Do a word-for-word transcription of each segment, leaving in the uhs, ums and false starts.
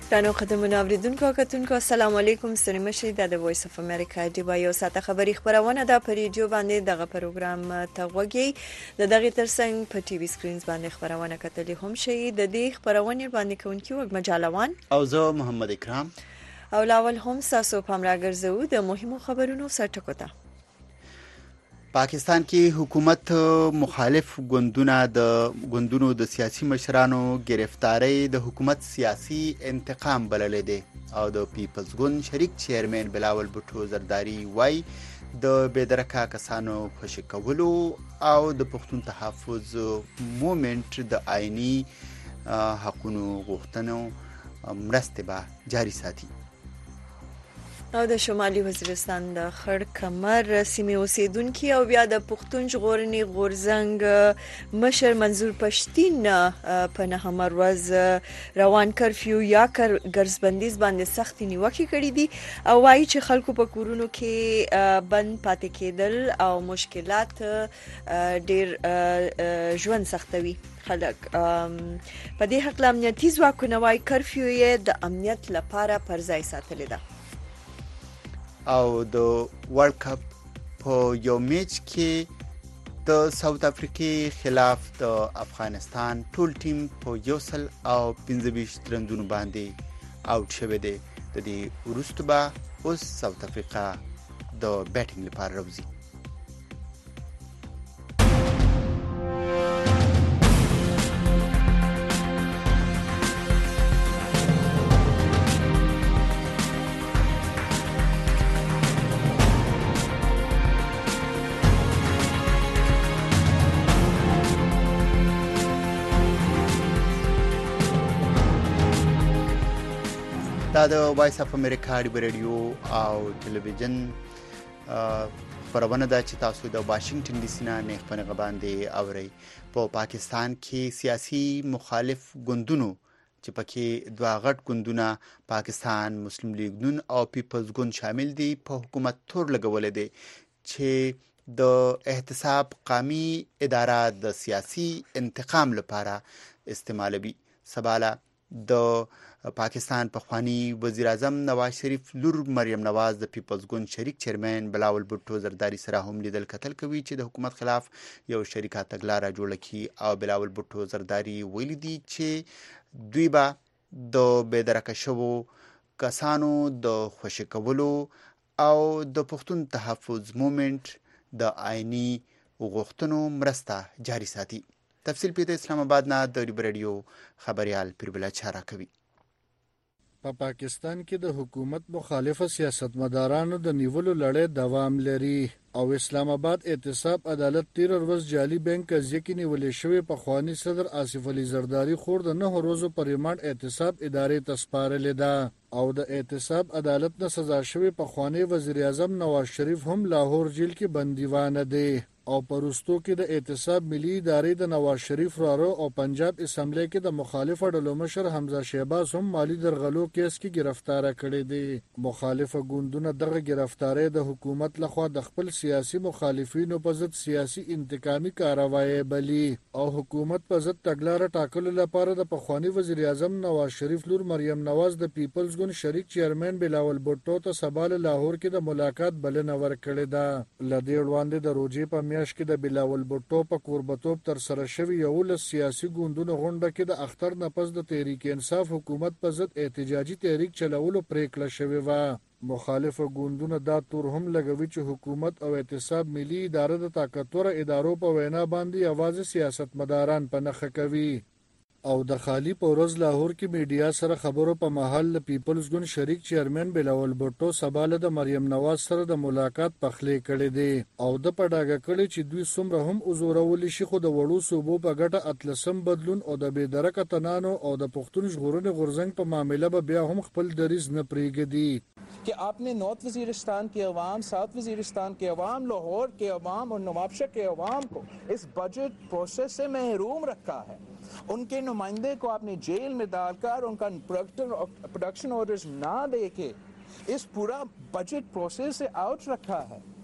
درنو قدرمنو اوریدونکو او کتونکو السلام علیکم. ستړي مشئ. د وایس اف امریکا دی وایو ساته خبري خبرونه د پریډیو باندې دغه پروګرام ته وګي د دغه ترڅنګ په ټي وي سکرینز باندې خبرونه کتلې هم شي. د دې خبرونه باندې کوونکی وګ مجالوان او زه محمد اکرام او لاول هم تاسو په امر راګرځو د مهمو خبرونو سرټکو ته. پاکستان کې حکومت مخالف ګوندونه د ګوندونو د سیاسي مشرانو گرفتاری د حکومت سیاسي انتقام بللی دی او د پیپلز ګوند شریک چیرمن بلاول بوټو زرداری وای د بېدرکه کسانو خوشي کولو او د پښتون تحفظ موومنټ د آئینی حقونو غوښتنو مرستې به جاري ساتي. او د شمالي وزیرستان د خړ کمر سیمې اوسیدونکو او بیا د پښتون ژغورنې غورزنګ مشر منظور پښتين په نهمه ورځ روان کرفیو یا ګرځبندیز باندې سخت نیوکه کړې دي او وايي چې خلکو په کورونو کې بند پاتې کېدل او مشکلات ډېر ژوند سختوي خلک. په دې حق امنیتي ځواکونه وايي کرفیو یې د امنیت لپاره پر ځای ساتلې ده. او د ورلد کپ په یو میچ کې د ساوث افریقې خلاف د افغانستان ټول ټیم په یو سل او پنځه ویشت رنونو باندې آوټ شوی دی. د دې وروسته به اوس ساوث افریقا د بیټینګ لپاره راوځي. دا د وایس اف امریکا دی رادیو او ټلویزیون خبرونه ده چې تاسو د واشنگټن ډي سي نه نه خبرونه باندې اوري. په پاکستان کې سیاسي مخالف ګوندونو چې پکې دوه غټ ګوندونه پاکستان مسلم لیگ نون او پیپلز ګوند شامل دي په حکومت تور لګول دي چې د احتساب قومي اداره د سیاسي انتقام لپاره استعمالوي. سباله د پاکستان پخوانی وزیر اعظم نواز شریف لور مریم نواز د پیپلز ګوند شریک چیرمن بلاول بوټو زرداری سره هم لیدل کتل کوي چې د حکومت خلاف یو شریکه تګلارې جوړه کړي او بلاول بوټو زرداری ویلي دي چې دوی به د بېدرکه شوو کسانو د خوشي کولو او د پښتون تحفظ موومنټ د آئینی غوښتنو مرسته جاري ساتي. تفصیل په اسلام آباد نه د رادیو خبريال پیربلا چارا کوي. په پا پاکستان کې د حکومت مخالفه سیاستمدارانو د نیولو لړۍ دوام لري او اسلام آباد احتساب عدالت تیر ورځ جعلي بانک قضیه کې نیولې شوی په خواني صدر آصف علي زرداری خور د نه ورځو پر ریماند احتساب ادارې تسپارلې ده او د احتساب عدالت نه سزا شوی په خواني وزیر اعظم نواز شریف هم لاهور جیل کې بندیوانه دي او پرستو کې د احتساب ملي ادارې د نواز شریف رارو او پنجاب اسمبلی کې د مخالف ډلو مشر حمزه شهباز هم مالی درغلو کیس کې گرفتار کړي دي. مخالف ګوندونه دغه گرفتاری د حکومت لخوا د خپل سیاسي مخالفینو په ضد سیاسي انتقامي کاروایی بلی او حکومت په ضد تګلارې ټاکلو لپاره د پخوانی وزیر اعظم نواز شریف لور مریم نواز د پیپلز ګوند شریک چیرمن بلاول بوټو ته سبال لاهور کې د ملاقات بلنه ورکړې ده. لدې وړاندې د روجي په میاشت کې د بلاول بوټو په قربتوب تر سره شوی یو له سیاسي ګوندونو غونډه کې د اختر نه پس د تحریک انصاف حکومت په ضد احتجاجي تحریک چلولو پریکړه شوې و. مخالف ګوندونه دا تور هم لګوي چې حکومت او احتساب ملي اداره د طاقتور ادارو په وینا باندې یوازې سیاستمداران په نخښه کوي او د خالی پورز لاهور کې میډیا سره خبرو په محل پیپلز ګوند شریک چیرمن بلاول بوټو سباله د مریم نواز سره د ملاقات پخلې کړې دي او د پډاګه کړي چې دوی څومره هم ازورول شي خو د وړو صوبو په ګټه اتلسم بدلون او د بېدرکه تنانو او د پښتون ژغورنې غورزنګ په معاملې به بیا هم خپل دریز نه پرېږدي कि आपने नॉर्थ वजीरिस्तान के अवाम, साउथ वजीरिस्तान के अवाम, लाहौर के अवाम और नवाबशा के अवाम को इस बजट प्रोसेस से महरूम रखा है. उनके नुमाइंदे को आपने जेल में डालकर उनका प्रोडक्शन ऑर्डर्स ना देके इस पूरा बजट प्रोसेस से आउट रखा है.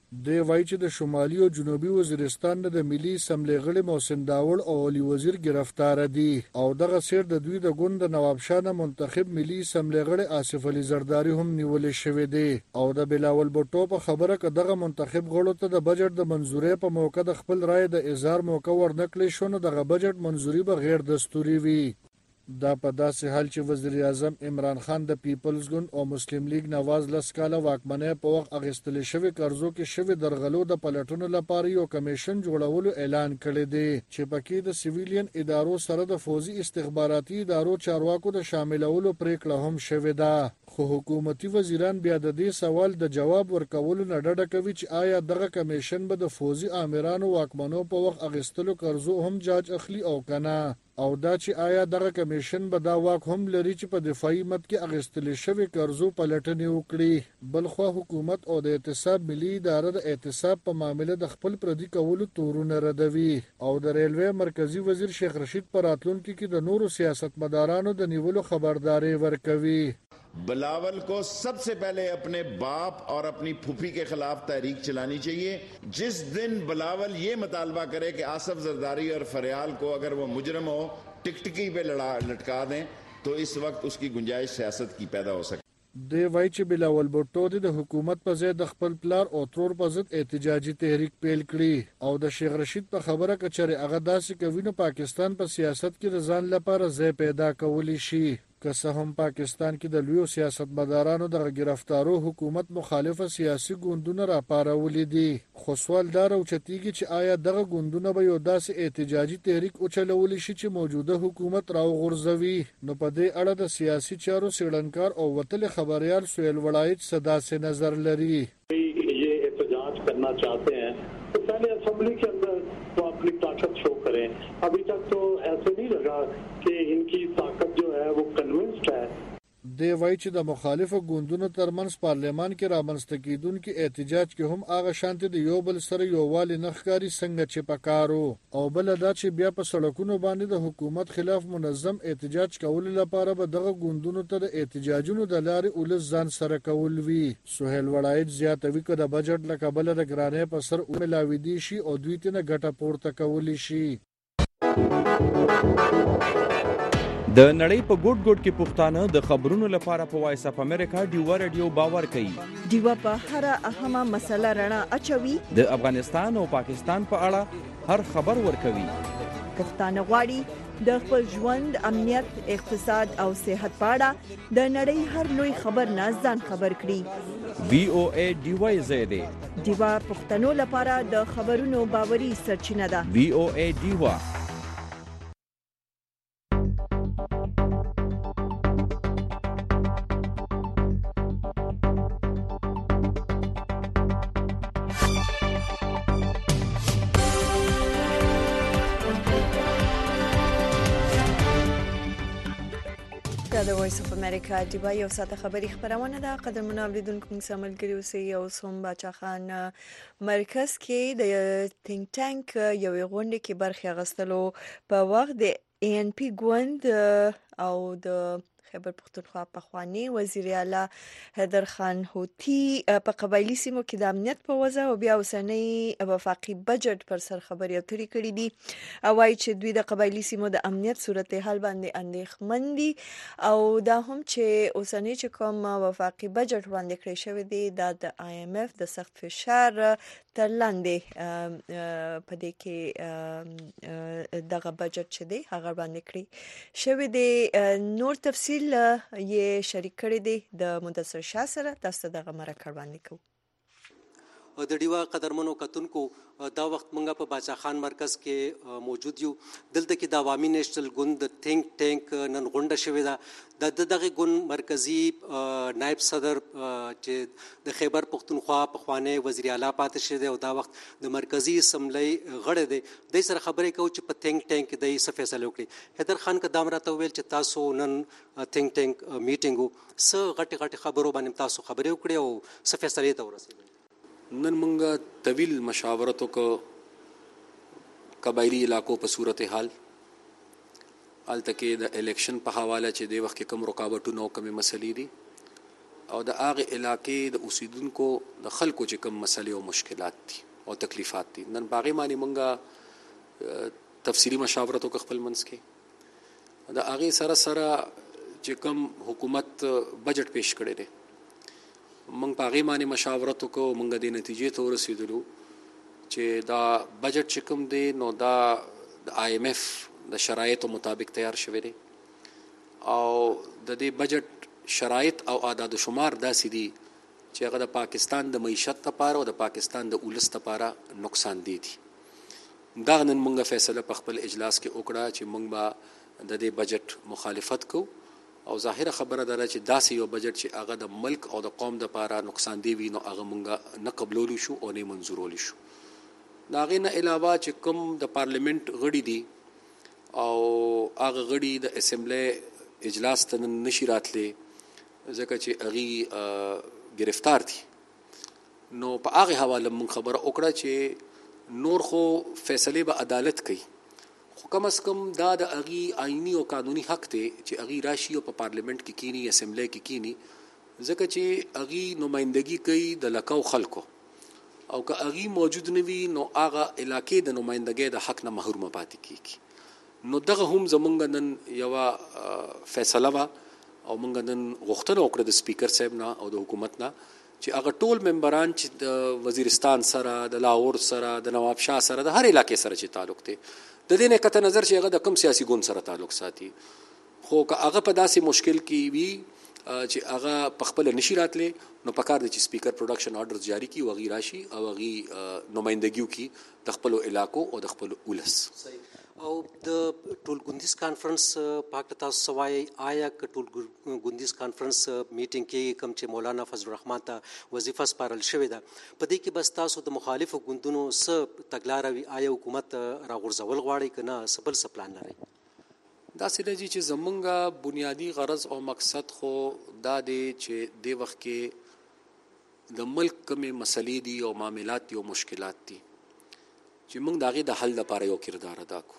دی وایي چې د شمالي او جنوبي وزیرستان د ملي اسمبلی غړي محسن داوړ او علي وزیر گرفتار دي او دغه سیر د دوی د ګوند د نواب شاه منتخب ملي اسمبلی غړي آصف علي زرداری هم نیول شوی دی او د بلاول بوټو په خبره ک دغه منتخب غړو ته د بجټ د منزوري په موقع د خپل رائے د اظهار موقع ورنکړي شو نو دغه بجټ منزوري به غیر دستوري وي دا په داسې حال چې وزیر اعظم عمران خان د پیپلز ګوند او مسلم لیگ نواز لس کاله واکمنۍ په وخت اخیستل شوی قرضو کې شوی درغلو د پلټونو لپاره یو کمیشن جوړولو اعلان کړی دی چې پکې د سیویلین ادارو سره د فوزي استخباراتي ادارو چارواکو د شاملولو پریکړه هم شوې ده خو حکومتي وزیران بیا د دې سوال د جواب ورکولو نه ډډه کوي چې آیا دغه کمیشن به د فوزي آمرانو واکمنو په وخت اخیستلو قرضو هم جاج اخلي او کنه او دا چې آیا دغه کمیشن به دا واک هم لري چې په دفاعي مد کې اخیستل شوی قرضو پلټنې وکړي بلخو حکومت او د اعتصاب ملي اداره د اعتصاب په معاملې د خپل پردي کولو تورونه ردوي او د ریلوی مرکزی وزیر شیخ رشید پر راتلونکي کې د نورو سیاستمدارانو د نیولو خبرداري ورکوي बिलावल को सबसे पहले अपने बाप और अपनी फूफी के खिलाफ तहरीक चलानी चाहिए जिस दिन बिलावल ये मुतालबा करे कि आसफ जरदारी और फरियाल को अगर वो मुजरम हो टिकटिकी पे लड़ा लटका दें तो इस वक्त उसकी गुंजाइश सियासत की पैदा हो सके دی وایي چې بلاول بوټو د حکومت په ځای د خپل پلار او ترور په ضد احتجاجي تحریک پیل کړي او د شیخ رشید په خبره کچره هغه داسې کوي نو پاکستان په سیاست کې د ځان لپاره ځای پیدا کولی شي که څه هم پاکستان کې د لویو سیاستمدارانو د گرفتارو حکومت مخالفه سیاسي ګوندونه راپارولي دي خو سوال دا راوچتېږي چې آیا دغه ګوندونه به یو داسې احتجاجي تحریک وچلولی شي چې موجوده حکومت راوغورځوي نو په دې اړه د سیاسي چارو څېړنکار او وتل خبريال سهیل وړایچ صدا سے نظر لري یہ احتجاج کرنا چاہتے ہیں تو پہلے اسمبلی کے اندر تو اپنی طاقت شو کریں ابھی تک تو ایسے نہیں لگا کہ ان کی طاقت جو ہے وہ کنونسڈ ہے دی وایي چې د مخالفو ګوندونو ترمنځ پارلمان کې رامنځته کیدونکي احتجاج کې هم هغه شانتي د یو بل سره یووالي نه ښکاري څنګه چې پکارو او بل دا چې بیا په سړکونو باندې د حکومت خلاف منظم احتجاج کول لپاره به دغه ګوندونو ته د احتجاجونو د لارې ولس ځان سره کول وي سهیل وړایچ زیاتوي که د بجټ له کبله د ګرانۍ په سر وملاوي شي او دوی ته نه ګټه پورته کولی شي د نړۍ په ګوټ ګوټ کې پښتانه د خبرونو لپاره په وایس اف امریکا ډیوا رادیو باور کوي ډیوا په هر اهمه مسله رڼا اچوي د افغانستان او پاکستان په اړه هر خبر ورکوي پښتانه غواړي د خپل ژوند امنیت اقتصاد او صحت په اړه د نړۍ هر لوی خبر نه ځان خبر کړي وی او ای ډیوا زیاده ډیوا پښتنو لپاره د خبرونو باوري سرچینه ده وی او ای ډیوا د وایس اف امریکا ډیوا یو ساعته خبري خبرونه ده قدرمنو اوریدونکو موږ سمل کړیو سي یو سوم باچا خان مرکز کې د تینک ټانک یو غونډه کې برخه غستلو په وخت د ای ان پی ګوند او د خیبر پختونخوا پخوانی وزیر اعلی حیدر خان هوتی په قبایلی سیمو کې د امنیت په وضع او بیا اوسنۍ وفاقي بجټ پر سر خبري اترې کړې دي او وايي چې دوی د قبایلی سیمو د امنیت صورتحال باندې اندېښمن دي او دا هم چې اوسنۍ چې کوم وفاقي بجټ وړاندې کړی شوی دی دا د آی ایم اف د سخت فشار تر لاندې په دې کې دغه بجټ چې دی هغه باندې کړی شوی دی نور تفصیل یې شریک کړی دی د مدثر شاه سره تاسو دغه مرکه باندې کوو د ډیوا قدرمنو کتونکو دا وخت مونږه په باچا خان مرکز کې موجود یو دلته کې د عوامي نیشنل ګوند د تینک ټانک نن غونډه شوې ده د دغه ګوند مرکزی نائب صدر چې د خیبر پختونخوا پخوانی وزیر اعلی پاتې شه دی او دا وخت د مرکزی اسمبلی غړی دی د سره خبرې کوي چې په تینک ټانک کې د څه فیصله وکړي حیدر خان کدام راته ویل چې تاسو نن تینک ټانک میټینګ څه غټي غټي خبرو باندې تاسو خبرې وکړي او څه فیصله ته ورسېدل نن منګه طویل مشاورتوں کو قبایلی علاقوں په صورتحال الته کې د الیکشن په حواله چې د وخت کې کم رکاوټونه او کم مسلې دي او د هغه علاقې د اوسیدونکو د خلکو چې کوم مسلې او مشکلات دي او تکلیفات دي نن باغې باندې مونږه تفصیلی مشاورت وکړ خپل منځ کې د هغه سره سره چې کوم حکومت بجټ پیش کړی دی مونږ باغې باندې مشاورت وکړو مونږ د نتیجې ته ورسېدلو چې دا بجټ چې کوم دی نو دا د آی ایم ایف د شرایطو مطابق تیار شوی دی او د دې بجټ شرایط او اعداد و شمار داسې دي چې هغه د پاکستان د معیشت لپاره او د پاکستان د ولس لپاره نقصان دی دي دا نن مونږه فیصله په خپل اجلاس کې وکړه چې مونږ به د دې بجټ مخالفت کوو او ظاهره خبره ده چې داسې یو بجټ چې هغه د ملک او د قوم لپاره نقصان دی وي نو هغه مونږه نه قبولولو شو او نه منظورولو شو دا غي نه علاوه چې کوم د پارلیمنت غړي دي او هغه غړي د اسمبلی اجلاس ته نشي راتلي ځکه چې هغه گرفتار دي نو په هغه حواله مونږ خبره وکړه چې نور خو فیصله به عدالت کوي خو کم از کم دا د اغي آئینی او قانوني حق ته چې اغي راشي او په پارلیمنت کې کینی اسمبلی کې کینی ځکه چې اغي نمائندګي کوي د لکاو خلکو او که اغي موجود نوي نو هغه علاقې د نمائندګۍ د حق نه محروم پاتې کیږي نو دغه هم زمونږ نن یو فیصله وا او مونږ نن غوښتنه وکړه د سپیکر صاحب نه او د حکومت نه چې هغه ټول ممبران چې د وزیرستان سره د لاهور سره د نواب شاه سره د هر علاقې سره چې تعلق دی د دې نه کته نظر چې هغه د کم سیاسي ګوند سره تعلق ساتي خو که هغه په داسې مشکل کې وي چې هغه په خپل نشي راتلی نو پکار دی چې سپیکر پروډکشن آرډرز جاری کی او غیر راشي او غي نمائندګیو کی د خپل علاقو او د خپل ولس او د ټول ګوندیز کانفرنس پاک تاسو سوای آیا ک ټول ګوندیز کانفرنس میټینګ کې کوم چې مولانا فضل الرحمن ته وظیفه سپارل شوې ده په دې کې بس تاسو د مخالفو ګوندونو س تګلاروي آیا حکومت راغورځول غواړي کنه سبل سپلان لري دا سره چې زمونږه بنیادی غرض او مقصد خو دا دی چې د وخت کې د ملک کومه مسلې دي او معاملات دي او مشکلات دي چې موږ داغه د حل لپاره یو کردار ادا کوو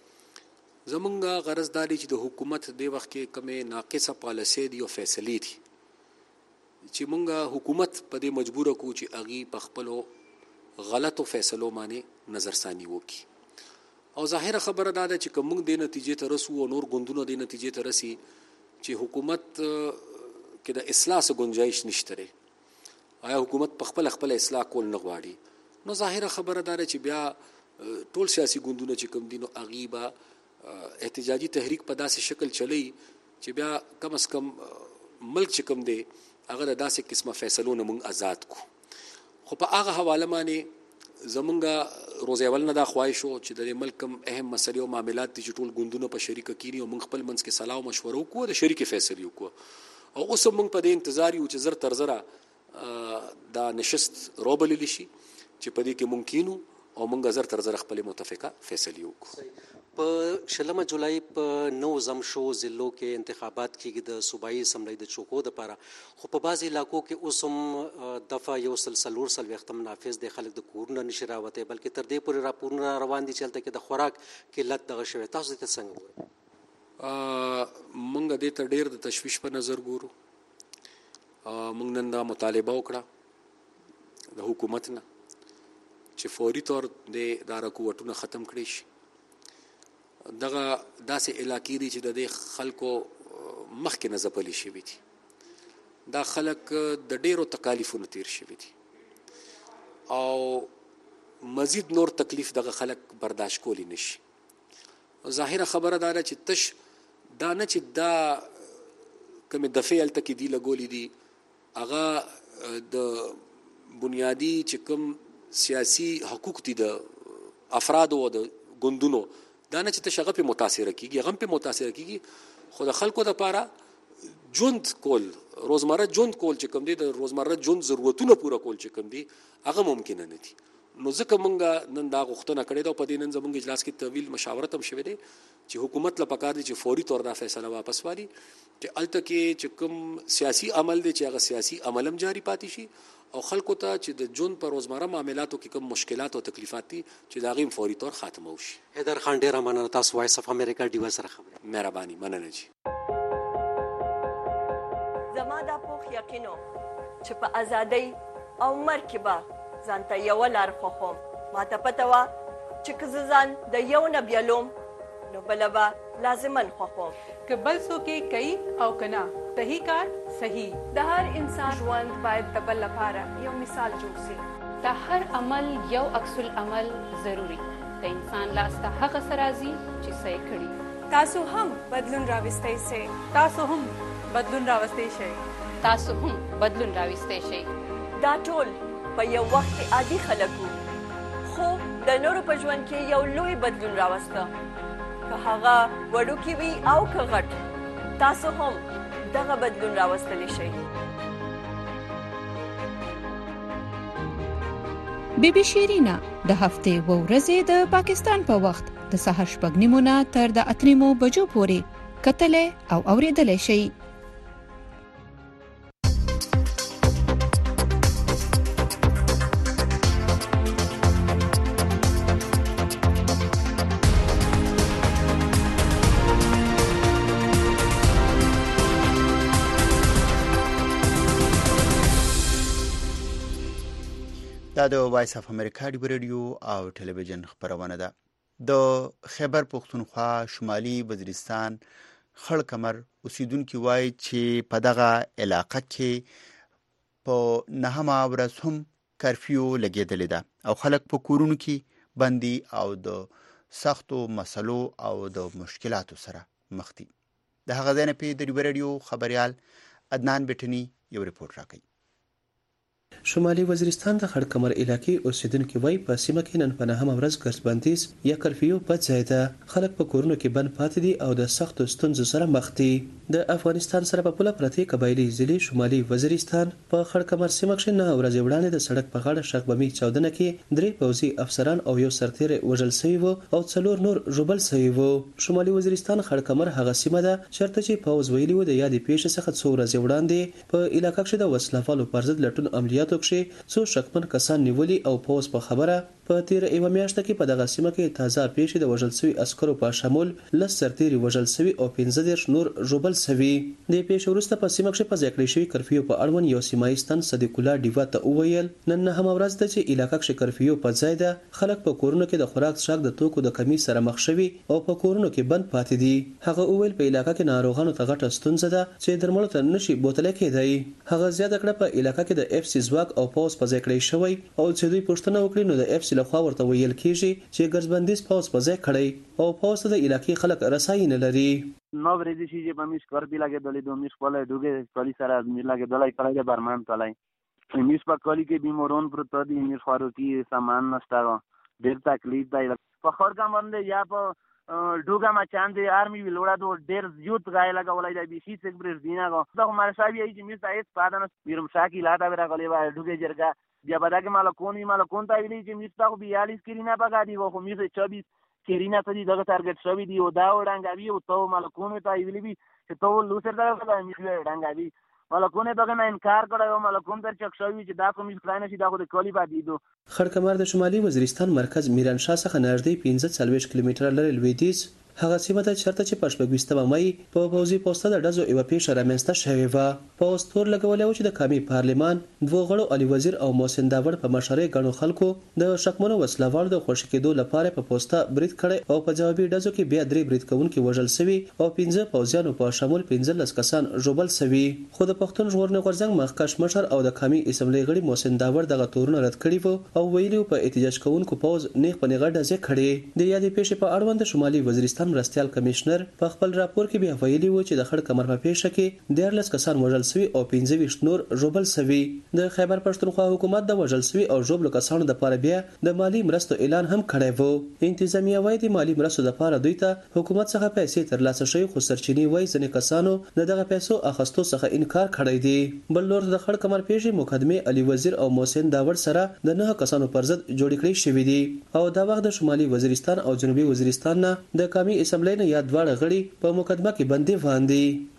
زمونږه غرض دا دی چې د حکومت د وخت کې کومه ناقصه پالیسي دي او فیصلې دي چې موږ حکومت په دې مجبور کو چې اغي په خپل غلطو فیصلو باندې نظرثانی وکړي او ظاهره خبره دا ده چې کوم د نتیجې ته رسو او نور ګوندونو د نتیجې ته رسي چې حکومت کې د اصلاح څخه گنجائش نشته آیا حکومت په خپل خپل اصلاح کول نه غواړي نو ظاهره خبره دا ده چې بیا ټول سیاسي ګوندونه چې کوم دي نو اغيبه احتجاجي تحریک په داسې شکل چلی چې بیا کم از کم ملک چې کوم دی هغه د داسې قسمه فیصلو نه موږ آزاد کو خو په هغه حواله باندې زمونږه روزیول نه دا خواهش شو چې د ملک کم اهم مسلې او معاملات دي چې ټول ګوندونه په شریکه کینی او موږ خپل منځ کې صلاح او مشوره وکړو د شریکي فیصلې وکړو او اوس موږ په دې انتظار یو چې زر تر زره دا نشست روبللی شي چې په دې کې ممکنو او موږ زر تر زره خپل متفقه فیصلې وکړو په شلمه جولای په نو زم شو ضلعو کې انتخابات کېږي د صوبایي اسمبلی د چوکو لپاره خو په بعضې علاقو کې اوس هم دفعه یو سل څلور څلوېښتم نافذ دی خلک د کورونه نشي راوتی بلکې تر دې پورې راپورونه روان دي چې هلته کې د خوراک قلت دغه شوی تاسو دې ته څنګه ګورئ موږ دې ته ډېر د تشویش په نظر ګورو موږ نن دا مطالبه وکړه د حکومت نه چې فوري طور د دا رکوټونه ختم کړي شي دغه داسې علاقې دي چې د دې خلکو مخکې نه ځپلي شوي دي دا خلک د ډېرو تکالیفونو تیر شوي دي او مزید نور تکلیف دغه خلک برداشت کولی نشي ظاهره خبره دا ده چې تش دا نه چې دا کومې دفعې هلته کې دي لګولي دي هغه د بنیادي چې کوم سیاسي حقوق دي د افرادو او د ګوندونو دا نه چې تشغه په متاثر کیږي غم په متاثر کیږي خو د خلکو د لپاره ژوند کول روزمره ژوند کول چې کوم دي د روزمره ژوند ضرورتونه پوره کول چې کوم دي هغه ممکن نه دي نو ځکه مونږ نن دا غوښتنه کړې ده په دې نن زمونږ اجلاس کې طویل مشاورت هم شوه دي چې حکومت له پکار دي چې فوري تور دا فیصله واپس والی چې الته کې چې کوم سیاسي عمل دي چې هغه سیاسي عمل هم جاری پاتې شي او خلکو ته چې د جون پر روزمره معاملاتو کې کوم مشکلات او تکلیفات دي چې دا غیم فوري طور ختم وشي حیدر خان ډیر مننه تاسو وایس اف امریکا ډیو سره خبره مهرباني مننه جی زما د پوخ یقینو چې په ازادۍ او مرګ کې به ځانته یوه لار خوښوم. ماته پته وه چې که زه ځان د یو نه بیلوم نو بله به لازماً خوښوم. که بل څوک یې کوي او که نه صحیح کار صحیح. د هر انسان ژوند باید د بل لپاره یو مثال جوړ شي. د هر عمل یو عکس العمل ضروري. د انسان لاس ته هغه څه راځي چې څه یې کړي. تاسو هم بدلون راوستی شئ. تاسو هم بدلون راوستی شئ. تاسو هم بدلون راوستی شئ. دا ټول په یو وخت کې عادي خلک وو، خو د نورو په ژوند کې یو لوی بدلون راوسته. که هغه وړوکی وي او که غټ، تاسو هم دغه بدلون راوستلی شئ. بی بی شیرینا د هفتې و ورځې د پاکستان په وخت د سهار شپږ نیمو نه تر د اته نیمو بجو پورې کتلې او اورېدلې شئ. دا د وایس اف امریکا دی رادیو او ټلویزیون خبرونه ده. د خیبر پختونخوا شمالي وزیرستان خړ کمر اوسیدونکو وایي چې په دغه علاقه کې په نهمه ورځ هم کرفیو لګیدلې ده او خلک په کورونو کې بندي او د سختو مسلو او د مشکلاتو سره مخ دي. د هغه ځای نه په د رادیو خبريال عدنان بټنی یو ریپورت راکړي. شمالي وزیرستان د خړ کمر علاقې اوسیدونکو وایي په سیمه کې نن په نهمه ورځ ګرځبندیز یا کرفیو په ځای ده. خلک په کورونو کې بند پاتې دي او د سختو ستونزو سره مخ دي. د افغانستان سره په پوله پرتې قبایلی ضلع شمالي وزیرستان په خړ کمر سیمه کې نه ورځ وړاندې د سړک په غاړه شغبمي چاودنه کې درې پوځي افسران او یو سرتیر وژل شوي وو او څلور نور ژوبل شوي وو. شمالي وزیرستان خړ کمر هغه سیمه ده چېرته چې پوځ ویلي وو د یادې پیښې څخه څو ورځې وړاندې په علاقه کې د وسلوالو پر ضد لټون عملیاتو کې څو شکمن کسان نیولي او پوز په خبره په تیر ایو میاشت کې په دغه سیمه کې تازه پیښې د وژل شوي عسکرو په شمول لس سرتیري وژل شوي او پنځه دېرش نور ژوبل شوي. د پیښې وروسته په سیمه کې په ځای کړی شوي کرفیو په اړوند یو سیمایي ستن صدیق الله ډیوا ته وویل نن نهمه ورځ ده چې علاقه کې کرفیو په ځای ده. خلک په کورونو کې د خوراک څښاک د توکو د کمی سره مخ شوي او په کورونو کې بند پاتې دي. هغه وویل په علاقه کې ناروغانو ته غټه ستونزه ده چې درملو ته نشي بوتله کېدای. هغه زیاته کړه په علاقه کې د اف سی ځواک او پوز په ځای کړی شوی او چې دوی پوښتنه وکړي نو د اف سی لخوا ورته ویل کیږي چې ګرځبندیز پوز په ځای کړی او پوز د علاقې خلک رسایي نه لري. نو ورېدي چې په میش کار دی لګېدلې دوه میش په لای دوګه کلی سره می لګېدلای کړای برمان تلای میش په کلی کې بیمارون پروت دي میش فاروقي سامان نشته ډېر تکلیف دی په خړ کا باندې یا په ډوګه ما چاندې آرمي ویلوړه دو ډېر یوت غای لګولای دی بي سي څخه برز دینه غو دا مر صاحب یې چې میش ایت پادانه میرم شاکی لاټا ورا غلې وا ډوګه جرګه بیا بداګه مال کونی مال کون تا ویلي چې میش تا بیالیس کرینا پکا دی خو میش چوبیس کرینا ته دی دغه ټارګټ شوی دی او دا وړاندې او تو مال کون تا ویلي بي چې تو لوسر دا میش وړاندې ملکونه دغه نه انکار کړو ملکون تر چک شوی چې دا کوم ځای نشي دا خو د کلی باندې دو. خړ کمر د شمالي وزیرستان مرکز میران شاه څخه نږدې پنځه څلوېښت کیلومتره لري لویدیځ هغه سیمه ته چرته چې په شپږویشتمه مای په پوځي پوسټه د ډزو یوه پیښه رامنځته شوې وه. پوځ تور لګولی و چې د قومي پارلمان دوه غړو علي وزیر او محسن داوړ په مشرۍ ګڼو خلکو د شکمنو وسلوالو د خوشي کېدو لپاره په پوسټه برید کړی او په جوابي ډزو کې بیا درې برید کوونکي وژل شوي او پنځه پوځیانو په شمول پنځلس کسان ژوبل شوي. خو د پښتون ژغورنې غورځنګ مخکښ مشر او د قومي اسمبلۍ غړي محسن داوړ دغه تورونه رد کړي وو او ویلي په احتجاج کوونکو پوځ نیغ په نیغه ډزې کړې. د یادې پیښې په اړوند شمالي وزیرستان مرستیال کمیشنر په خپل راپور کې بیا ویلي و چې د خړ کمر په پیښه کې دیارلس کسان وژل شوي او پنځه ویشت نور ژوبل شوي. د خیبر پښتونخوا حکومت د وژل شوي او ژوبلو کسانو لپاره بیا د مالی مرستو اعلان هم کړی و. انتظامیه وايي د مالی مرستو لپاره دوی ته حکومت څخه پیسې ترلاسه شوي خو سرچینې وايي ځینې کسانو د دغه پیسو اخیستو څخه انکار کړی دی. بل لور د خړ کمر پیښې مقدمه علي وزیر او محسن داوړ سره د نه کسانو پر ضد جوړ کړی شوی دی او دا وخت د شمالي وزیرستان او جنوبي وزیرستان نه د قومي اسمبلۍ نه یاد دواړه غړي په مقدمه کې بندي واندي.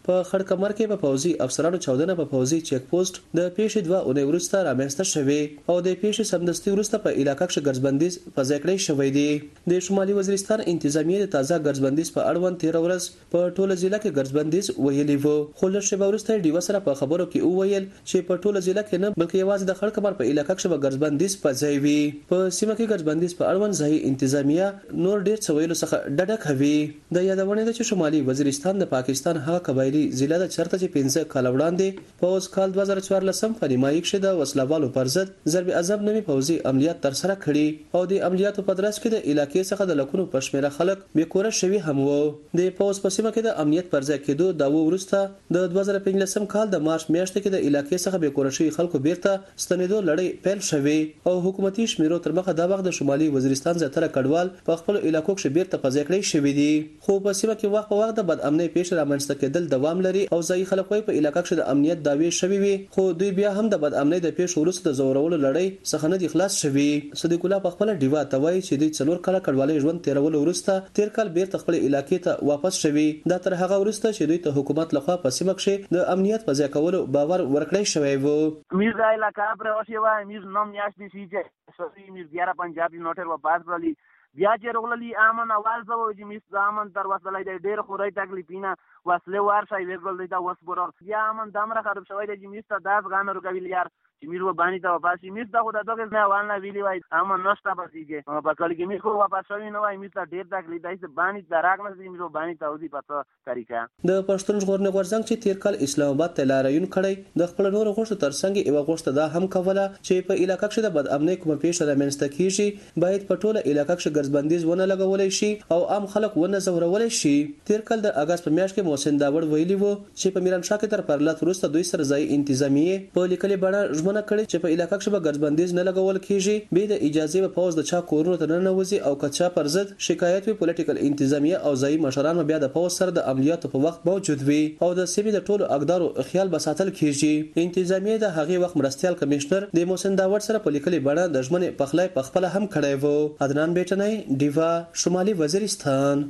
په خړ کمر کې په پوځي افسرانو چاودنه په پوځي چیک پوسټ د پیښې دوه اونۍ وروسته رامنځته شوې او د پیښې سمدستي وروسته په علاقه کې ګرځبندیز په ځای کړی شوی دی د شمالي وزیرستان انتظامیه د تازه ګرځبندیز په اړوند تیر ورځ په ټوله ضلع کې ګرځبندیز ویلي وو خو له شیبه وروسته ډیو سره په خبرو کې وویل چې په ټوله ضلع کې نه بلکې یوازې د خړ کمر په علاقه کې ګرځبندیز په ځای وي په سیمه کې ګرځبندیز په اړوند ځای انتظامیه نور ډیر څه ویلو څخه ډډه کوي د یادونه ده چې شمالي وزیرستان د پاکستان هغه قبایلی ضلع د چرته چې پنځه کال وړاندې په اوس کال دوه زره څوارلسم په نیمایي کې د وسلوالو پر ضد ضرب اعظم نومي پوځي عملیات تر سره کړي او د عملیاتو په درس کې د علاقې څخه د لکونو پښمنه خلک بیکوره شوي هم وو د پوز په سیمه کې د امنیت پر ځای کېدو دا ورسته د دوه زره پنځلسم کال د مارچ میاشتې کې د علاقې څخه بیکوره شوي خلکو بیرته ستنېدو لړۍ پیل شوې او حکومتي شمیرو تر مخه دا وخت د شمالي وزیرستان زیاتره کډوال په خپل علاقو کې بیرته په ځای کړی شوي دي خو په سیمه کې وخت په وخت د بد امنۍ پیښې رامنځته کېدل دوام لري او ځایي خلک په علاقې کې د امنیت دعوی شوي وي خو دوی بیا هم د بد امنۍ د پیښو وروسته د زورولو لړۍ څخه نه دي خلاص شوي صدیق الله په خپل ډیوا ته وایي چې دوی څلور کاله کډوالۍ ژوند تیرولو وروسته تیر کال بیرته خپل علاقې ته واپس شوي دا تر هغه وروسته چې دوی ته حکومت لخوا په سیمه کې د امنیت په ځای کولو باور ورکړی شوی وو میز علاقه پر اوسېوا میز نوم میاشتې سي چې سوي میز ګیاره پنجابي نوټر و پاس کړلی بیا چې رغللی امن اول زو چې میز امن تر وسلای دی ډېر خورای تکلیفینه وسله وار شای ورګل دی دا وسبر بیا امن دمره خراب شوی دی چې میز ته داس غان ورګویل یار چې میرو باندې ته واپس میز دا خو د دغه نه وانه ویلی وای امن نشته پسیږي په کلی کې میز خو واپس شوی نه وای میز ته ډېر تکلیف دی چې باندې دراغ نه دی میرو باندې ته ودی پته طریقه د پښتون ژغورنې غورځنګ چې تیر کال اسلام آباد ته لاریون کړی د خپل نور غوښتنو ترڅنګ یو غوښتنه دا هم کوله چې په علاقې کې د بد امنۍ کوم پیښه رامنځته کیږي باید په ټوله علاقې کې ګرځبندیز ونه لګولای شي او عام خلک ونه زورولای شي تیر کال د اگست په میاشت کې محسن داوړ ویلی وو چې په میرانشاه کې تر پرلط وروسته دوی سره ځای انتظامیه په لیکلي بڼه ژمنه کړې چې په علاقې کې به ګرځبندیز نه لګول کیږي به د اجازه په پوز د چا کورونو ته نه نوځي او کچا پر ضد شکایت وی پولیټیکل انتظامیه او ځای مشران بیا د پوز سره د عملیاتو په وخت موجود وي او د سیمې د ټولو اقدارو خیال بساتل کیږي انتظامیه د هغه وخت مرستيال کمشنر د محسن داوړ سره په لیکلي بڼه د ژمنې پخلای پخپل هم کړی وو عدنان بیٹنای دیوا شمالي وزیرستان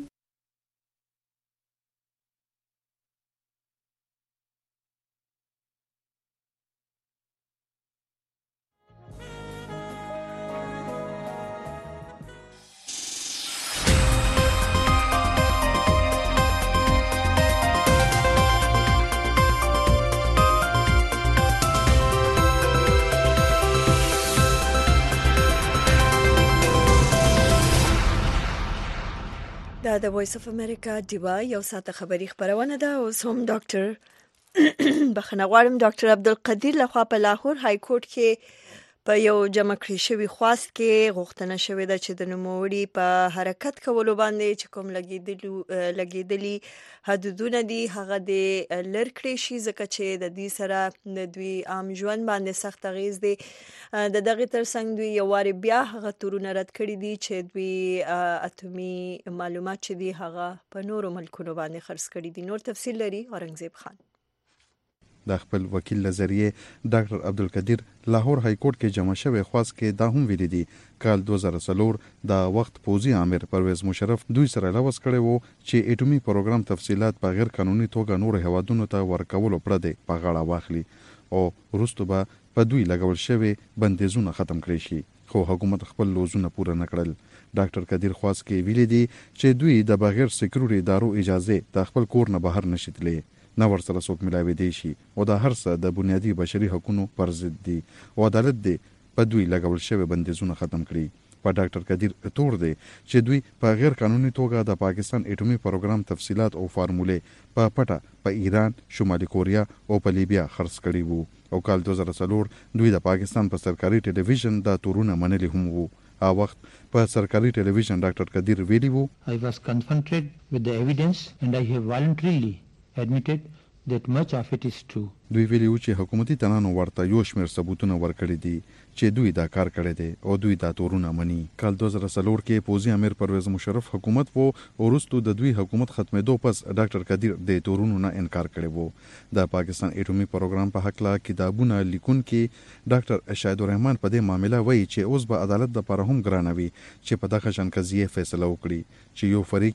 دا د وایس اف امریکا دیوا یو ساعت خبری خبرونه ده او هم ډاکټر بخنه غواړم ډاکټر عبدالقدیر لخوا په لاهور های کورټ کې په یو جمع کړی شوی خواست کې غوښتنه شوې ده چې د نوموړي په حرکت کولو باندې چې کوم لګیدلی لګیدلی حدودونه دي هغه د لر کړی شي ځکه چې د دې سره د دوی عام ژوند باندې سخت اغیز دي د دغه ترڅنګ دوی یو واری بیا هغه تورونه رد کړی دي چې دوی اتمی معلومات چې دي هغه په نورو ملکونو باندې خرڅ کړي دي نور تفصیل لري اورنګزیب خان د خپل وکیل نظریه ډاکټر عبدالقدیر لاهور های کورټ کې جمع شوی خواست کې دا هم ویلي دي کال دوه زره څلور د وخت پوزي امیر پرویز مشرف دوی سره لوس کړي وو چې اټومي پروګرام تفصيلات په غیر قانوني توګه نور هوادونو ته ورکول پر دي په غاړه واخلي او وروسته به په دوی لګول شوی بندیزونه ختم کړي شي خو حکومت خپل لوزونه پوره نکړل ډاکټر قدیر خواست کې ویلي دي چې دوی د بغیر سکیورټي ادارو اجازه د خپل کور نه بهر نشیتلې نه ورسره څوک ملاوي دي شي او د هر څه د بنیادی بشري حقوقو پر ضد دي او عدالت دي په دوی لګول شوی بندیزونه ختم کړي په ډاکټر قدیر تور دی چې دوی په غیر قانوني توګه د پاکستان اټومي پروګرام تفصيلات او فارمولې په پټه په ایران شمالي کوریا او په لیبیا خرڅ کړي وو او کال دوه زره څلور دوی د پاکستان په سرکاري ټلویزیون د تورونه منلي هم وو ا وخت په سرکاري ټلویزیون ډاکټر قدیر ویلی وو I was confronted with the evidence and I have voluntarily admitted that much of it is true. دوی ویلي و چې حکومتي تنانو ورته یو شمېر ثبوتونه ورکړي دي چې دوی دا کار کړی دی او دوی دا تورونه مني کال دوه زره څلور کې پوزي امیر پرویز مشرف حکومت وو ورستو د دوی حکومت ختمېدو پس ډاکټر قدیر د تورونو نه انکار کړی وو د پاکستان اټومي پروګرام په حق لا کتابونه لیکون کې ډاکټر شاهد الرحمن په دې معاملې وایي چې اوس به عدالت د لپاره هم ګرانوي چې په دغه شان قضیه فیصله وکړي چې یو فریق یې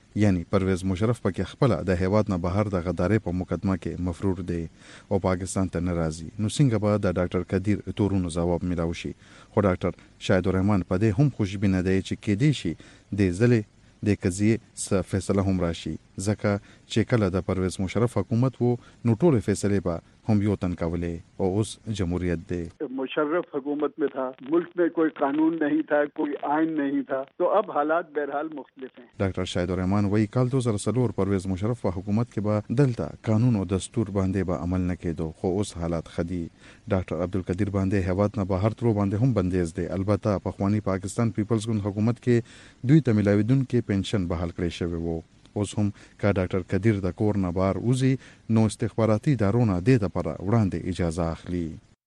یعنی پرویز مشرف پکې خپل د هیواد نه بهر د غدارې په مقدمه کې مفرور دی او پاکستان ته ناراضي، نو څنګه به د ډاکټر قدیر تورونو ځواب ملاوي شي؟ خو ډاکټر شاهد الرحمن په دې هم خوشبینه دی چې کېدې شي د ځلې د قضیې څه فیصله هم راشي، ځکه چې کله د پرویز مشرف حکومت وو نو ټولې فیصلې به هم یو تن کولې او اوس جمهوریت دی. मुशर्रफ हुकूमत में था, मुल्क में कोई कानून नहीं था, कोई आइन नहीं था, तो अब हालात बहरहाल मुख्तलिफ हैं. ډاکټر شاهد الرحمن وایي کال دو زره څلور پرویز مشرف په حکومت کې به دلته قانون او دستور باندې به عمل نه کېدو، خو اوس حالات خدي. ډاکټر عبدالقدیر باندې هیواد نه بهر تلو باندې هم بندیز دی. البته پخوانی پاکستان پیپلز ګوند حکومت کې دوی ته ملاویدونکي پنشن بحال کړی شوی وو. اوس هم که ډاکټر قدیر د کور نه بار وځي نو استخباراتي ادارونه دې دپاره وړاندې اجازه اخلي.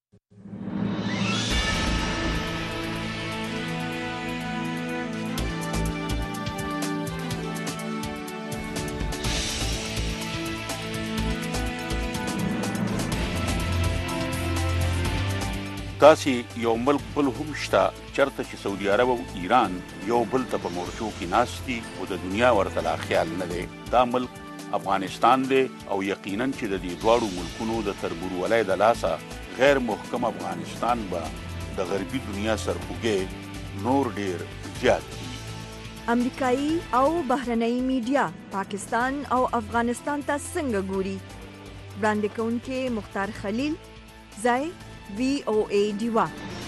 داسې یو ملک بل هم شته چرته چې سعودي عرب او ایران یو بل ته په مورچو کې ناست دي او د دنیا ورته لا خیال نه دی. دا ملک افغانستان دی او یقینا چې د دې دواړو ملکونو د تربورولۍ د لاسه غیر محکم افغانستان به د غربي دنیا سرخوږی نور ډیر زیات دي. امریکایي او بهرنۍ میډیا پاکستان او افغانستان ته څنګه ګوري؟ وړاندې کوونکي مختار خلیل، ځای وی او ای ډیوا.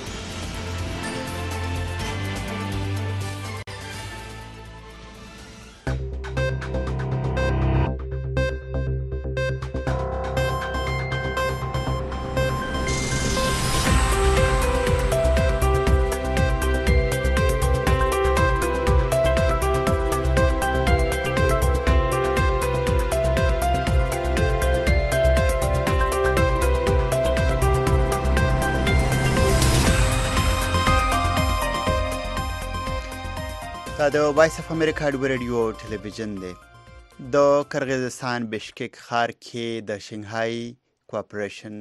د وایس اف امریکا ډیو رادیو ټلویزیون دی. د قرغیزستان بشکک ښار کې د شنګهای کوآپریشن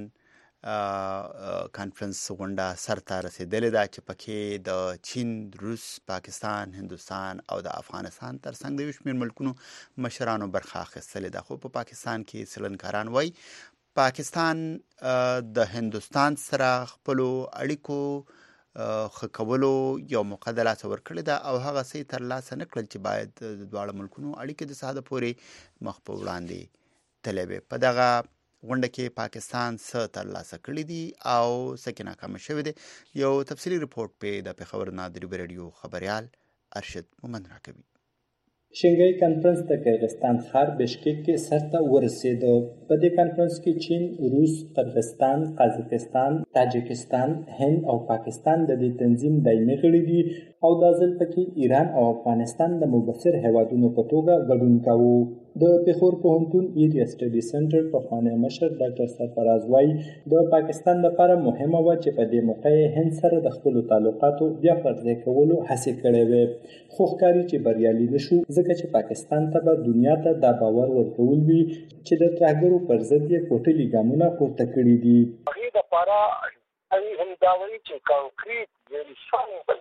کانفرنس غونډه سرته رسیدلې ده چې پکې د چین، روس، پاکستان، هندوستان او د افغانستان ترڅنګ د یو شمېر ملکونو مشرانو برخه اخیستلې ده. خو په پاکستان کې څېړنکاران وایي پاکستان د هندوستان سره خپلو اړیکو ښه کولو یو موقع د لاسه ورکړې ده او هغه څه ترلاسه نه کړل چې باید د دواړو ملکونو اړیکې د څه حده پورې مخ په وړاندې تللی وي. په دغه غونډه کې پاکستان څه ترلاسه کړي دي او څه کې ناکامه شوی دی، یو تفصیلي رپورټ په د پېښور نادري رادیو خبریال ارشد مومند راکوي. شنګهای کانفرنس د قرغیزستان ښار بشکک کې سرته ورسېده. په دې کانفرنس کې چین، روس، قرغیزستان، قازقستان، تاجکستان، هند او پاکستان د دې تنظیم دایمي غړي دي او دا ځل پکې ایران او افغانستان د مبصر هیوادونو په توګه ګډون کاوه. د پېښور پوهنتون ایریا سټډي سنټر پخوانی مشر ډاکټر سرفراز وایي د پاکستان لپاره مهمه وه چې په دې موقع یې هند سره د خپلو تعلقاتو بیا پرځای کولو هڅې کړې وې، خو ښکاري چې بریالي نه شو ځکه چې پاکستان ته به دنیا ته دا باور ورکول وي چې د ترهګرو پر ضد یې کوټلي ګامونه پورته کړي دي. هغې دپاره همدا وایي چې کانکریټ ویلي سمبل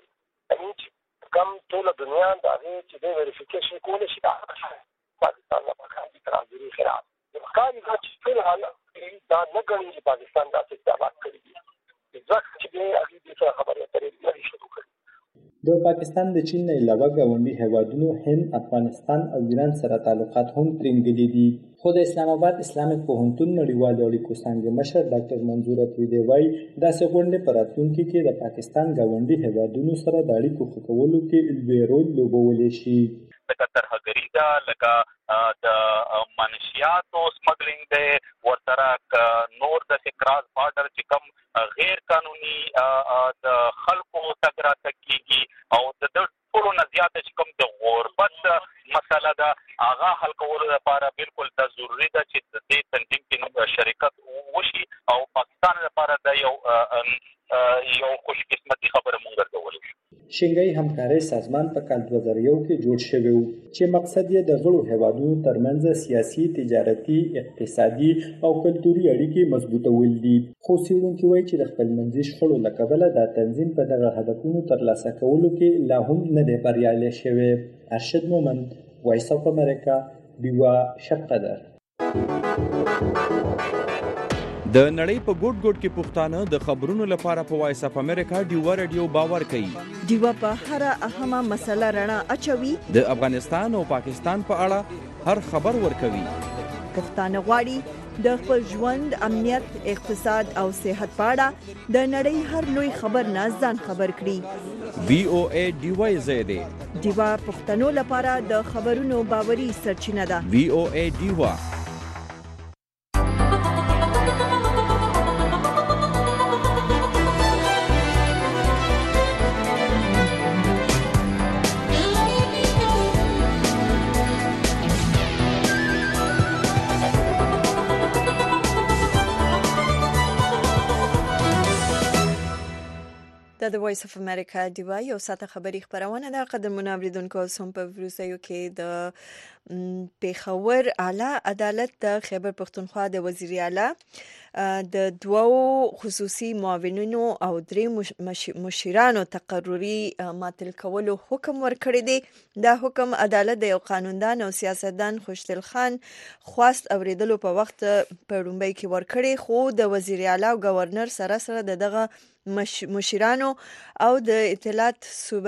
چې کوم ټوله دنیا د هغې چې دی ویریفیکیشن کولی شي دا پاکستان نه پکار دي ترهګري خلاف ښکاري دا چې فی الحال دا نه ګڼي چې پاکستان داسې اقدامات کړي دي ځکه چې دی هغې دې سره خبرې اترې نه دي شروع کړي. د پاکستان د چین نه علاوه ګاونډي هیوادونو هند، افغانستان او ایران سره تعلقات هم ترنګلي دي. خو د اسلام آباد اسلامیک پوهنتون نړیوالو اړیکو څانګې مشر ډاکټر منظور افریدی وایي داسې غونډې په راتلونکي کې د پاکستان ګاونډي هیوادونو سره د اړیکو ښه کولو کې لوی رول لوبولی شي. لکه ترهګري ده، لکه د منشیاتو سمګلینګ دی، ورسره نور د کراس بارډر چې کوم غیر قانوني د خلکو تګ راتګ کېږي او د ټولو نه زیاته چې کوم د غربت مسله ده هغه حل کولو لپاره بالکل دا ضروري ده چې د دې تنظیم کې شرکت وشي او پاکستان لپاره دا یو یو خوش قسمتي خبره مونږ ګرځولی شو. شنګهای همکارۍ سازمان په کال دوه زره یو کې جوړ شوی و چې مقصد یې د غړو هیوادونو ترمنځ سیاسي، تجارتي، اقتصادي او کلتوري اړیکې مضبوطول دي. خو څېړونکي وایي چې د خپلمنځي شخړو له کبله دا تنظیم په دغه هدفونو ترلاسه کولو کې لا هم نه دی بریالی شوی. ارشد مومند، وایس اف امریکا دیوا شب قدر. د نړۍ په ګوټ ګوټ کې پښتانه د خبرونو لپاره په وایس اف امریکا ډیوا رادیو باور کوي. ډیوا په هر اهمه مسله رڼا اچوي. د افغانستان او پاکستان په اړه هر خبر ورکوي. پښتانه غواړي د خپل ژوند، امنیت، اقتصاد او صحت په اړه د نړۍ هر لوی خبر نه ځان خبر کړي. وی او ای ډیوا زیاده ډیوا پښتنو لپاره د خبرونو باوري سرچینه ده. وی او ای ډیوا. د وایس اف امریکا دیوا یو ساته خبری خبرونه ده. قدرمن اوریدونکو سم په وروستیو کې د پیښور اعلی عدالت د خیبر پښتونخوا د وزیر اعلی د دوو خصوصي معاونینو او درې مشیرانو تقرری معطل کولو حکم ورکړی دی. دا حکم عدالت د یو قانوندان او سیاستدان خوشدل خان خواست اوریدلو په وخت په رومبای کې ورکړی، خو د وزیر اعلی او گورنر سره سره دغه مشیرانو او د اطلاعات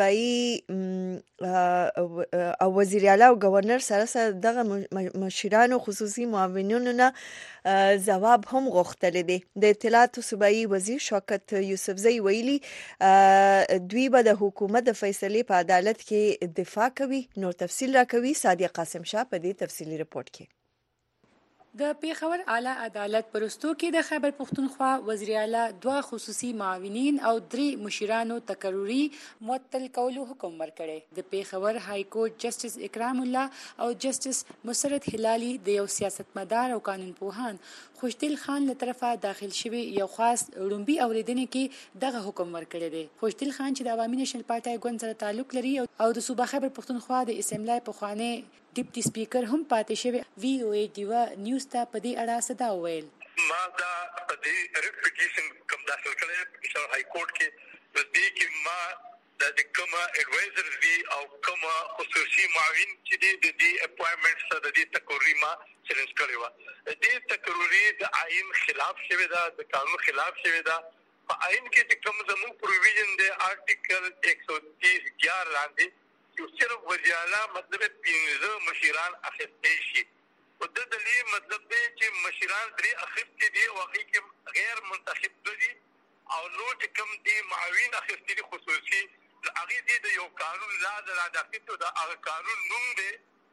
صوبایي او وزیر اعلی او گورنر سره سره دغه مشیرانو خصوصي معاونینو نه جواب هم غوښتل دي. د اطلاعات صوبایي وزیر شوکت یوسفزئی ویلي دوی به د حکومت د فیصلې په عدالت کې دفاع کوي. نور تفصیل راکوي سادیه قاسم شاه په دې تفصیلی رپورت کې. د پیښور اعلی عدالت پرستو کې د خیبر پښتونخوا وزیر اعلی دوه خصوصي معاونین او درې مشیرانو تقرری معطل کولو حکم ورکړی. د پیښور های کورټ جسټس اکرام الله او جسټس مسرت هلالي د یو سیاستمدار او قانون پوهان خوشدل خان له طرفه داخل شوی یو خاص رومبي اوریدنې کې دغه حکم ورکړی دی. خوشدل خان چې د عوامي نېشنل پارټي ګوند سره تعلق لري او د صوبه خیبر پښتونخوا د اسمبلی پخوانی ډیپټي سپیکر هم پاتې شوی. وی او ای دیوا نیوز ته په دې اړه صدا وویل. ما دا په دې ریپلیکیشن کوم داخل کړی په های کورټ کې په دې کې ما د کومه ایڈوایزر دی او کومه خصوصي معاون چې دی د دې اپوینټمنټ سره د دې تقرری ما چیلنج کړی و. د دې تقرری د آئین خلاف شوی دا، د قانون خلاف شوی دا. په آئین کې چې کوم زموږ پروویژن دی آرټیکل ایک سو تیس گیارہ لاندې چې صرف وزیر اعلی مطلب پنځه مشیران اخیستی شي. او د دې مطلب دی چې مشیران درې اخیستي دي او هغې کې غیر منتخب دي او نور چې کوم دي معاون اخیستي دي خصوصي هغې دي د یو قانون لا د راداخیستو د هغه قانون نوم دی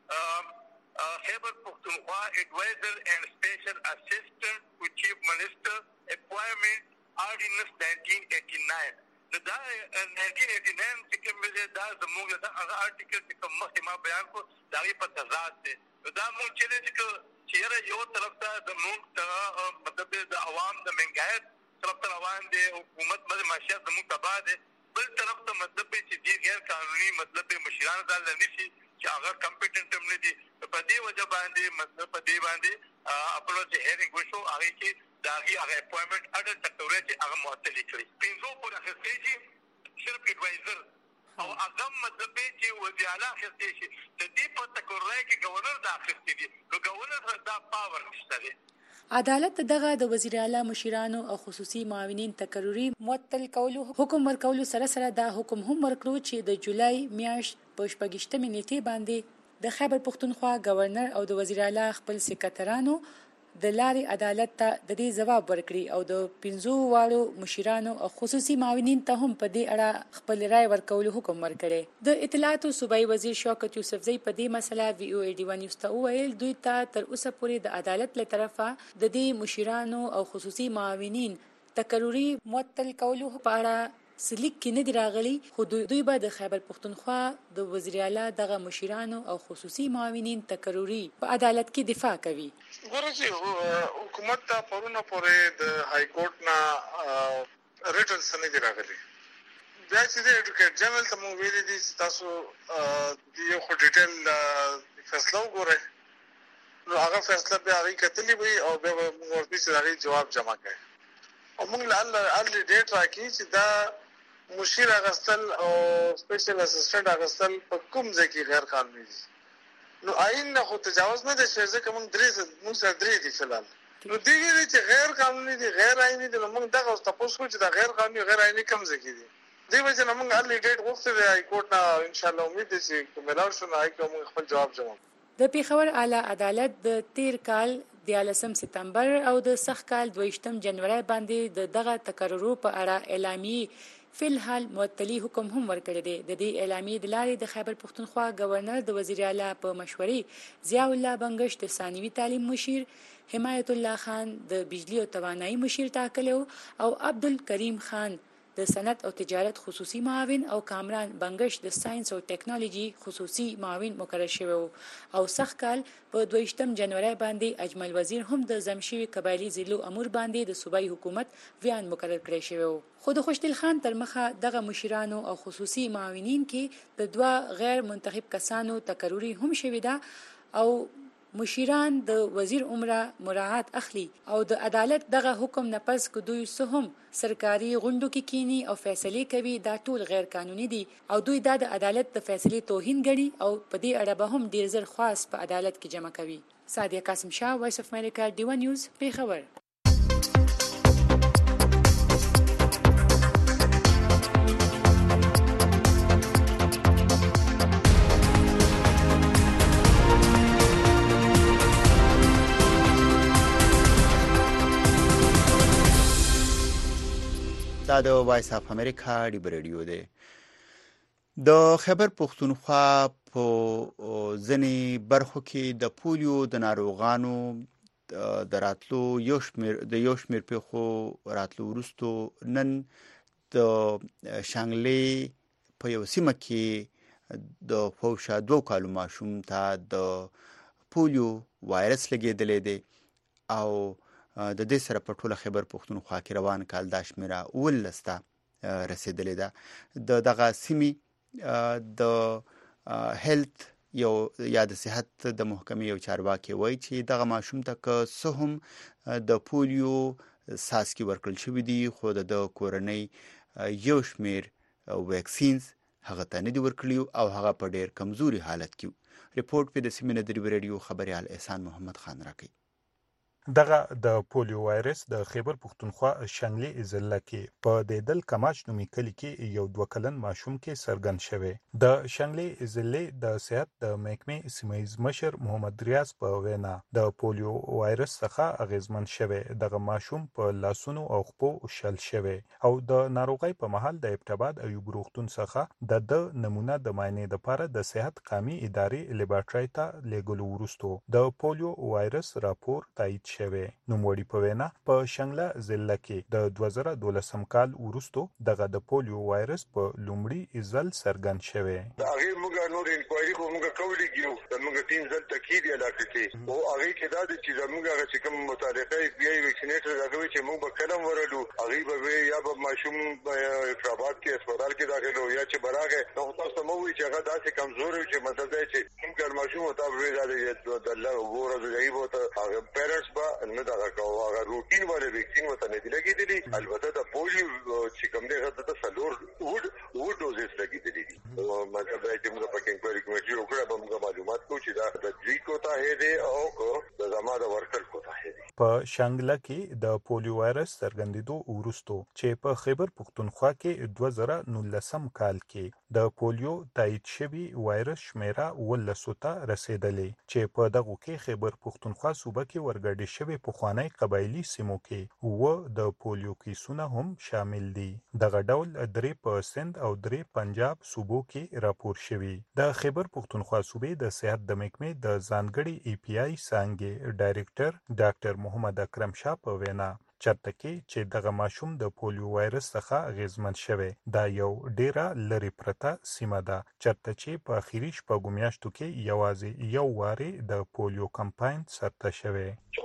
خیبر پښتونخوا ایڈوایزر اینڈ اسپیشل اسسټنټ ټو چیف منسټر اپوینټمنټ آرډیننس نائنټین ایټي ناین. دا نائنټین ایټي ناین چې کوم دی دا زموږ د هغه آرټیکل چې کوم مخکې ما بیان کړو د هغې په تضاد دی. دا موږ چیلنج کړو چې یاره یو طرف ته زموږ مطلب د عوام د مهنګایت طرف ته روان دی، حکومت باندې معاشیات زموږ تباه دی، بل طرف ته مطلب چې دې غیر قانوني مطلب مشیران ځان له نیسي چې هغه کمپیټنټ هم نه دي. په دې وجه باندې مطلب په دې باندې خپلو چې هیرینګ وشو هغې کې د هغې هغه اپوینټمنټ اډر تقرری چې هغه معطلې کړي. پنځو پورې اخیستی شي صرف ایډوایزر او هغه مطلب چې وزیر اعلی اخیستی شي. د دې په تقرری کې ګورنر دا اخیستی دي، نو ګورنر سره دا پاور نشته دی. عدالت دغه د وزیر اعلی مشیرانو او خصوصي معاونین تقرری معطل کولو حکم ورکولو سره سره دا حکم هم ورکړو چې د جولای میاشت په شپږیشتمې نیټې باندې د خیبر پښتونخوا گورنر او د وزیر اعلی خپل سکرټرانو د لارې عدالت ته د دې ځواب ورکړي او د پنځو واړو مشیرانو او خصوصي معاونین ته هم په دې اړه خپل رای ورکولو حکم ورکړي. د اطلاعاتو صوبایي وزیر شوکت یوسفزئی په دې مسله وی او ای ډیوا نیوز ته وویل دوی ته تر اوسه پورې د عدالت له طرفه د دې مشیرانو او خصوصي معاونین تقرری معطل کولو په اړه سلیک کې نه دی راغلی، خو دوی به د خیبر پښتونخوا د وزیر اعلی دغه مشیرانو او خصوصي معاونین تقرری په عدالت کې دفاع کوي. ګورئ حکومت ته پرونه پورې د های کورټ نه ریټن څه نه دی راغلی. بیا چې د ایډوکیټ جنرال ته مو ویلي دي چې تاسو د یو خو ډیټیل فیصله وګورئ، نو هغه فیصله بیا هغې کتلې وي او بیا به موږ ورته چې د هغې جواب جمع کوي او موږ له ارلی ډیټ راکړي چې دا مشیر اغستل او سپیشل اسسټنټ اغستل په کوم ځای کې غیر قانوني دي. نو آئین نه خو تجاوز نه دی شوی ځکه موږ درې موږ سره درې دي فلحال نو دی ویلي چې غیر قانوني دي غیر آئیني دي نو موږ دغه اوس تپوس کوو چې دا غیر قانوني غیر آئیني کوم ځای کې دي دې وجه نه موږ هلې ډېټ غوښتی دی هائی کورټ نه انشاءالله امید دی چې که میلاو شو نو هغې کې موږ خپل جواب جمع د پیښور اعلی عدالت د تیر کال دیارلسم سپتمبر او د سخت کال دویشتم جنوري باندې د دغه تقررو په اړه اعلامیې فی الحال معطلي حکم هم ورکړی دی. د دې اعلامیې د لارې د خیبر پښتونخوا گورنر د وزیر اعلی په مشورې ضیاء الله بنگش د ثانوي تعلیم مشیر، حمایت الله خان د بجلی او توانایي مشیر ټاکلی او عبدالکریم خان د صنعت او تجارت خصوصي معاون او کامران بنگش د ساينس او ټیکنالوژي خصوصي معاون مقرر شوی او سخت کال په دویشتم جنوري باندې اجمل وزیر هم د زمشوي قبایلی ضلعو امور باندې د صوبایي حکومت ویان مقرر کړی شوی. خو د خوشدل خان تر مخه دغه مشیرانو او خصوصي معاونین کې د دوه غیر منتخب کسانو تقرری هم شوی ده او مشیران د وزیر عمره مراعات اخلي او د عدالت دغه حکم نه پس که دوی څه هم سرکاري غونډو کې کینی او فیصلې کوي دا ټول غیر قانوني دي او دوی دا د عدالت د فیصلې توهین ګڼي او په دې اړه به هم ډیر زر خاص په عدالت کې جمع کوي. سادیه قاسم شاه، وایس اف امریکا، ډیوا نیوز، پیښور. دا د وایس اف امریکا ډیبر رادیو دی. د خیبر پښتونخوا په ځینې برخو کې د پولیو د ناروغانو د راتلو یو شمیر د یو شمیر پیښو راتلو وروسته نن د شانګلې په یو سیمه کې د فوشا دوه کالو ماشوم ته د پولیو وایرس لګېدلی دی او د دې سره په ټوله خیبر پښتونخوا کې روان کال دا شمیره اوولس ته رسېدلې ده. د دغه سیمې د هیلث یو یا د صحت د محکمې یو چارواکي وایي چې دغه ماشوم ته که څه هم د پولیو څاڅکي ورکړل شوي دي خو د کورنۍ یو شمیر ویکسینز هغه ته نه دي ورکړي او هغه په ډېر کمزوري حالت کې. ریپورټ په د سیمې نه د ریو رادیو خبريال احسان محمد خان راکوي. دغه د پولیو وایرس د خیبر پښتونخوا شانګلې ضلع کې په دیدل کماش نومي کلی کې یو دوه کلن ماشوم کې څرګند شوی. د شانګلې ضلع د صحت د محکمې سیمایز مشر محمد ریاض په وینا د پولیو وایرس څخه اغیزمن شوی. دغه ماشوم په لاسونو او خپو شل شوی او د ناروغۍ په محل د ابتباد ایوب روغتون څخه د د نمونه د معاینې لپاره د صحت قومي ادارې لیبارټری ته لیږلو وروسته د پولیو وایرس راپور تایید شوی. نوموړي په وینا په شانګله ضلع کې د دوه زره دولسم کال وروسته دغه د پولیو وایرس په لومړي ځل څرګند شوی. هغه موږ نور انکوایري کوو موږ کولی کیو موږ ټیم ځل تاکید علاقه کې او هغه کې دا چې زموږ هغه چې کوم متعلقه بي اي ویکسینیټر راغوي چې موږ به کلم ورلو هغه به یا به ماشوم افراباد کې هسپتال کې داخل او یا چې براغه نو تاسو مو وی چې هغه داسې کمزوري چې مطلب دی چې موږ ماشوم او تاسو زیاده د الله وګوره ځای وو ته هغه پیرنټس نه دا کوو هغه روټین باندې ویکسین وته نه دی لګیدلی. البته د پولیو چې کوم دی هغه د سلور وډ وډ ډوزز لګیدلی دي. مطلب دا چې موږ په کې انکوایري کمیټې وکړه به موږ معلومات کوو چې دا د دوی کوته دی او د زما د ورکر کوته دی. په شانګله کې د پولیو وایرس څرګندېدو وروسته چې په خیبر پښتونخوا کې دوه زره نولسم کال کې د پولیو تایید شوی وایرس شمیره ولسو ته رسیدلې چې په دغه کې خیبر پښتونخوا صوبه کې ورګډې شوی پخوانی قبایلی سیمو کې و د پولیو کیسونه هم شامل دي. دغه ډول درې په سند او درې پنجاب صوبو کې راپور شوی. د خیبر پښتونخوا صوبې د صحت د محکمې د ځانګړي ای پی آی څانګې ډایریکټر ډاکټر محمد اکرم شاه په وینا چرته کې چې دغه ماشوم د پولیو وایرس څخه اغیزمن شوی دا یو ډیره لری پرته سیمه ده چرته چې په اخیری شپږو میاشتو کې یوازې یو واري د پولیو کمپاین سرته شوی.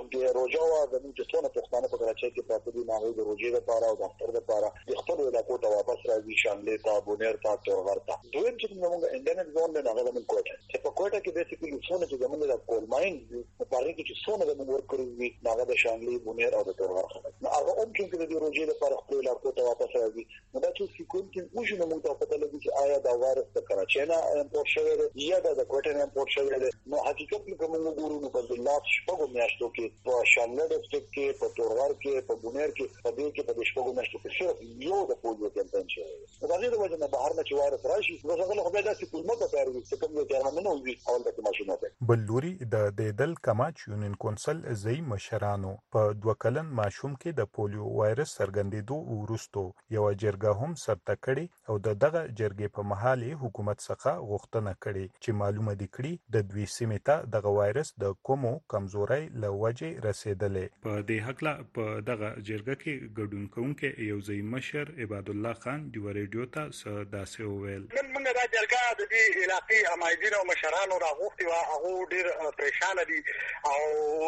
د روزه او د څونه پښتانه په کراچۍ کې پاتې دي نه د روزې لپاره او د اختر لپاره د خپل علاقو ته واپس راځي شاملې ته بونیر ته تورغر ته دوی چې موږ انډنټ زون نه هغه من کوټه چې په کوټه کې بیسیکلی څونه چې زمونږ د کول ماین په پاره کې چې څونه د موږ ورکړو وي هغه د شاملې بونیر او د تورغر خلک هغه هم چې د روزې لپاره خپل علاقو ته واپس راځي نو دا چې سکون کې وښه موږ ته پته لګي چې آیا دا وایرس د کراچۍ نه امپورټ شوی دی یا د کوټه نه امپورټ شوی دی نو حقیقت کې کوم وګورو نو په لاس شپږو میاشتو کې په شاملې ډسټریکټ کې په تورغر کې په بونیر کې په دې کې په شپږو میاشتو کې صرف یو د پولیو کمپاین شوی دی دا غیر وجه نه بهر نه چې وایرس راشي نو څنګه خو به داسې کلمه په کار وي چې کوم ځای نه نو وي اول د ماشینو ته بلوري د دیدل کماچ یونین کونسل زئی مشرانو په دوه کلن ماشوم کې د پولیو وایرس څرګندېدو وروسته یو جرګه هم سرته کړي او د دغه جرګې په محل حکومت څخه غوښتنه کړي چې معلومه دي کړي د دوی سیمې ته دغه وایرس د کومو کمزورۍ له وجې رسیدلې په دې حق لا په دغه جرګه کې ګډون کوونکي یو ځای مشر عباد الله خان دی ریډیو ته داسې وویل نن موږ دا جرګه د دې علاقې امایدین او مشرانو راغوښتي وا هغه ډیر پریشان دي او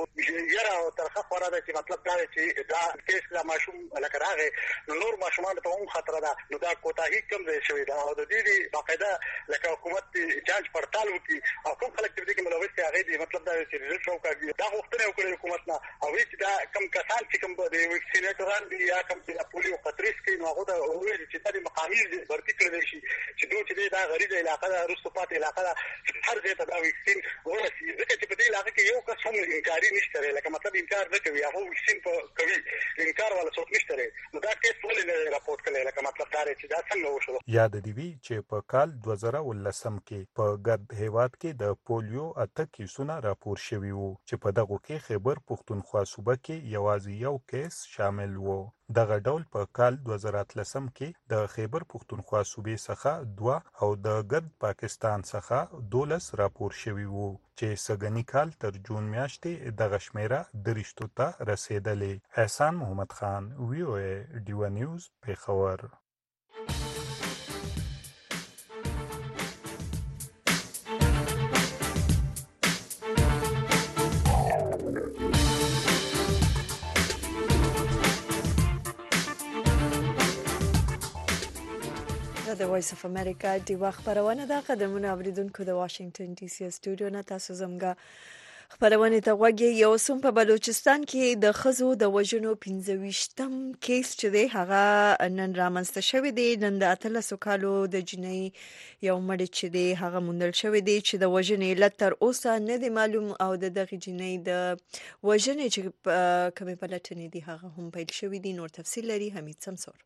یره ترخه خورا ده چې مطلب دا چې دا کیس لا ماشوم لکه راغې نور ماشومان ته هم خطر ده نو دا کوتاهی کم ځای شوی دا او د دې باقاعده لکه حکومت جانچ پړتال وکړي او کوم خلک چې دې کې ملوث دي هغه دې مطلب دا چې ريزلټ راوکړي دا غوښتنه وکړي حکومت نه او چې دا کم کسان چې کوم د ویکسینیټران دي یا کوم چې پولیو خطرېس کوي نو هغه ته وایي چې دا مقامي ورته کړی شي چې دوی چې دا غریبه علاقه ده رستو پاتې علاقه ده هر ځای ته دا ویکسین ورسي ځکه چې په دې علاقه کې یو کس هم انکاري نشته لکه مطلب انکار نه کوي هغه ویکسین په کوي انکار ولا څوک نشته نو دا کیس ولې نه راپورټ کړي لکه مطلب دا چې دا څنګه وشو یاد دی وی چې په کال دوه زره ولسم کې په ګرد هیواد کې د پولیو اته کیسونه راپور شوي وو چې په دغه کې خیبر پښتونخوا صوبه کې یوازې یو کیس شامل وو دغه ډول په کال دوه زره اتلسم کې د خیبر پښتونخوا صوبې څخه دوه او د ګرد پاکستان څخه دولس راپور شوي وو چې سګنی کال تر جون میاشتې دغه شمیره درشتو ته رسیدلې احسان محمد خان وی او ای ډیو نیوز پیښور د وایس اف امریکا دی وخت خبرونه د قدمونو اوریدونکو د واشنگټن ډي سي استودیو نه تاسو زموږه خبرونه ته وګورئ یو سم په بلوچستان کې د خزو د وژنو پنځه ویشتم کیس چې دی هغه نن رامنځته شوی دی نن د اتلسو کالو د جنۍ یو مړ چې دی هغه موندل شوی دی چې د وژنې علت تر اوسه نه دی معلوم او د دغه جنۍ د وژنې چې کومه پلټنې دی هغه هم پیل شوی دی نور تفصیل لري حمید سمسور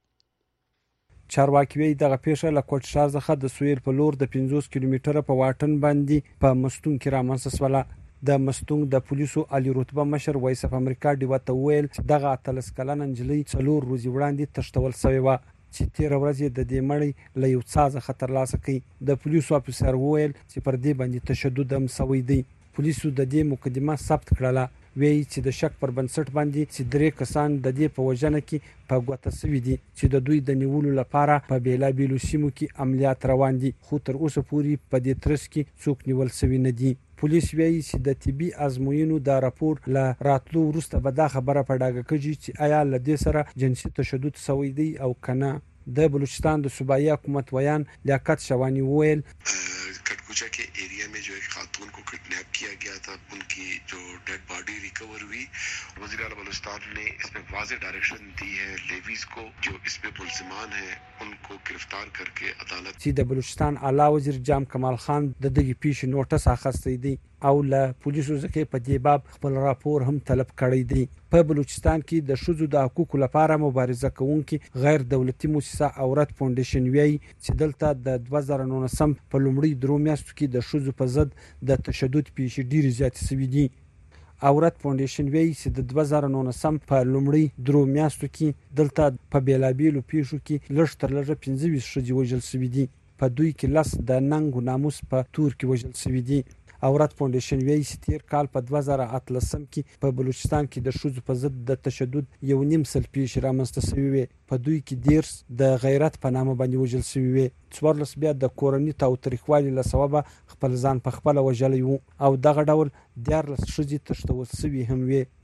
چارواکي وی دغه پیښه له کوټ شار څخه د سویل په لور د پنځوس کیلومتره په واټن باندې په مستون کې رامنځته شوه د مستون د پولیسو علي رتبه مشر وایس اف امریکا دی وته ویل چې دغه اتلس کلن انجلۍ څلور ورځې وړاندې تشتول شوی و چې تیر ورځ د دې مړی له یو څاز خطر لاسه کړي د پولیسو افسر ویل چې پر دې باندې تشدد هم شوی دی پولیسو د دې مقدمه ثبت کړله وی چې د شک پر بنسټ باندې چې درې کسان د دې په وژنه کې په ګوته سوي دي چې د دوی د نیولو لپاره په بیلابیلو سیمو کې عملیات روان دي خو تر اوسه پورې په دې ترڅ کې څوک نیول شوی نه دي پولیس وایي چې د طبي ازموینو دا راپور له راتلو وروسته به دا خبره په ډاګه کوي چې آیا له دې سره جنسي تشدد شوی دی او کنه د بلوچستان د صوبایي حکومت ویان لیاقت شوانی ویل कटकुचा के एरिया में जो एक खातून को किडनैप किया गया था उनकी जो डेड बॉडी रिकवर हुई वज़ीर आला बलूचिस्तान ने इसमें वाज़ेह डायरेक्शन दी है लेवीज को जो इसमें मुलजिमान हैं उनको गिरफ्तार करके अदालत چې د بلوچستان اعلی وزیر جام کمال خان د دغه پیښې نوټس اخیستی دی او له پولیسو څخه په دې باب خپل راپور هم طلب کړی دی په بلوچستان کې د شذو د حقوقو لپاره مبارزه کوونکي غیر دولتي مؤسسه اورت فاونډیشن وی چې دلته د دوه زره نولسم په لومړي درو میاشتو کې د شذو په ضد د تشدد پیښې ډېرې زیاتې شوې دي اورت فاونډیشن وی چې د دوه زره نولسم په لومړي درو میاشتو کې دلته په بیلابیلو پیښو کې لږ تر لږه پنځه ویشت ښځې وژل شوې دي په دوی کې لس د ننګ او ناموس په تور کې وژل شوې دي اورت فاونډیشن وی چې تیر کال په دوه زره اتلسم کې په بلوچستان کې د شذو په ضد د تشدد یو نیم سل پیښې رامنځته شوې وي په دوی کې دیرس د غیرت په نامه باندې وژل شوي وي څوارلس بیا د کورني تاوتریخوالي له سببه خپل ځان په خپله وژلی و او دغه ډول دیارلس ښځې تښتول شوي هم وي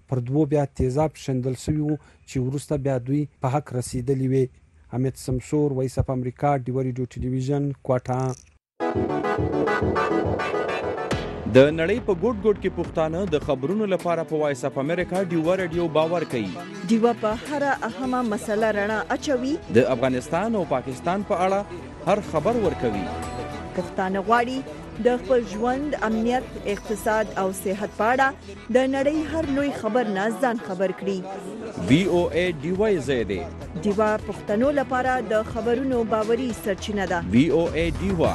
پر دوو بیا تیزاب شندل شوي وو چې وروسته بیا دوی په حق رسیدلی وي. حمید سمسور، وایس اف امریکا، ډیو ریډیو ټلویزیون، کوټا. د نړۍ په ګوټ ګوټ کې پښتانه د خبرونو لپاره په وایس اف امریکا ډیو ریډیو باور کوي. ډیو په هر اهمه مسله رڼا اچوي. د افغانستان او پاکستان په اړه هر خبر ورکوي. پښتانه غواړي د خپل ژوند، امنیت، اقتصاد او صحت په اړه د نړۍ هر لوی خبر نه ځان خبر کړي. وی او ای ډیو زیاده ډیو پښتنو لپاره د خبرونو باوري سرچینه ده. وی او ای ډیو.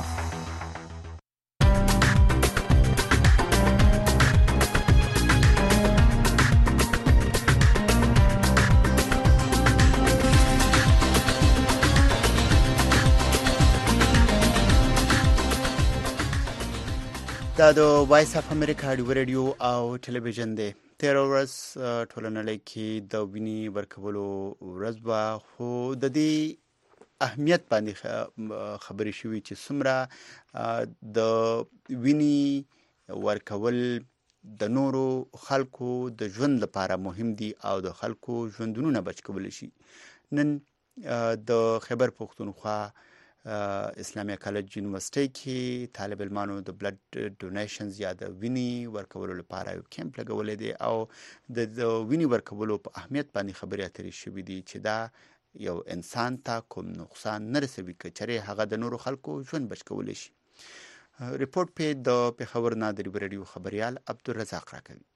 دا د وایس اف امریکا ډیو ریډیو او ټلویزیون دی. تیر ورځ ټول نړۍ کې د ویني ورکولو ورځ وه، خو د دې اهمیت باندې خبرې شوي چې څومره د ویني ورکول د نورو خلکو د ژوند لپاره مهم دي او د خلکو ژوندونونه بچ کولی شي. نن د خیبر پښتونخوا اسلامي کالج یونیورسيټي کې طالب علمانو د بلډ ډونیشنز یا د ویني ورکولو لپاره یو کیمپ لګولې دی او د ویني ورکولو په اهمیت باندې خبرې اترې شوې دي چې دا یو انسان ته کوم نقصان نه رسوي که چېرې هغه د نورو خلکو ژوند بچ کولی شي. ریپورټ په د پېښور نه د ریډیو خبريال عبدالرزاق راکوي.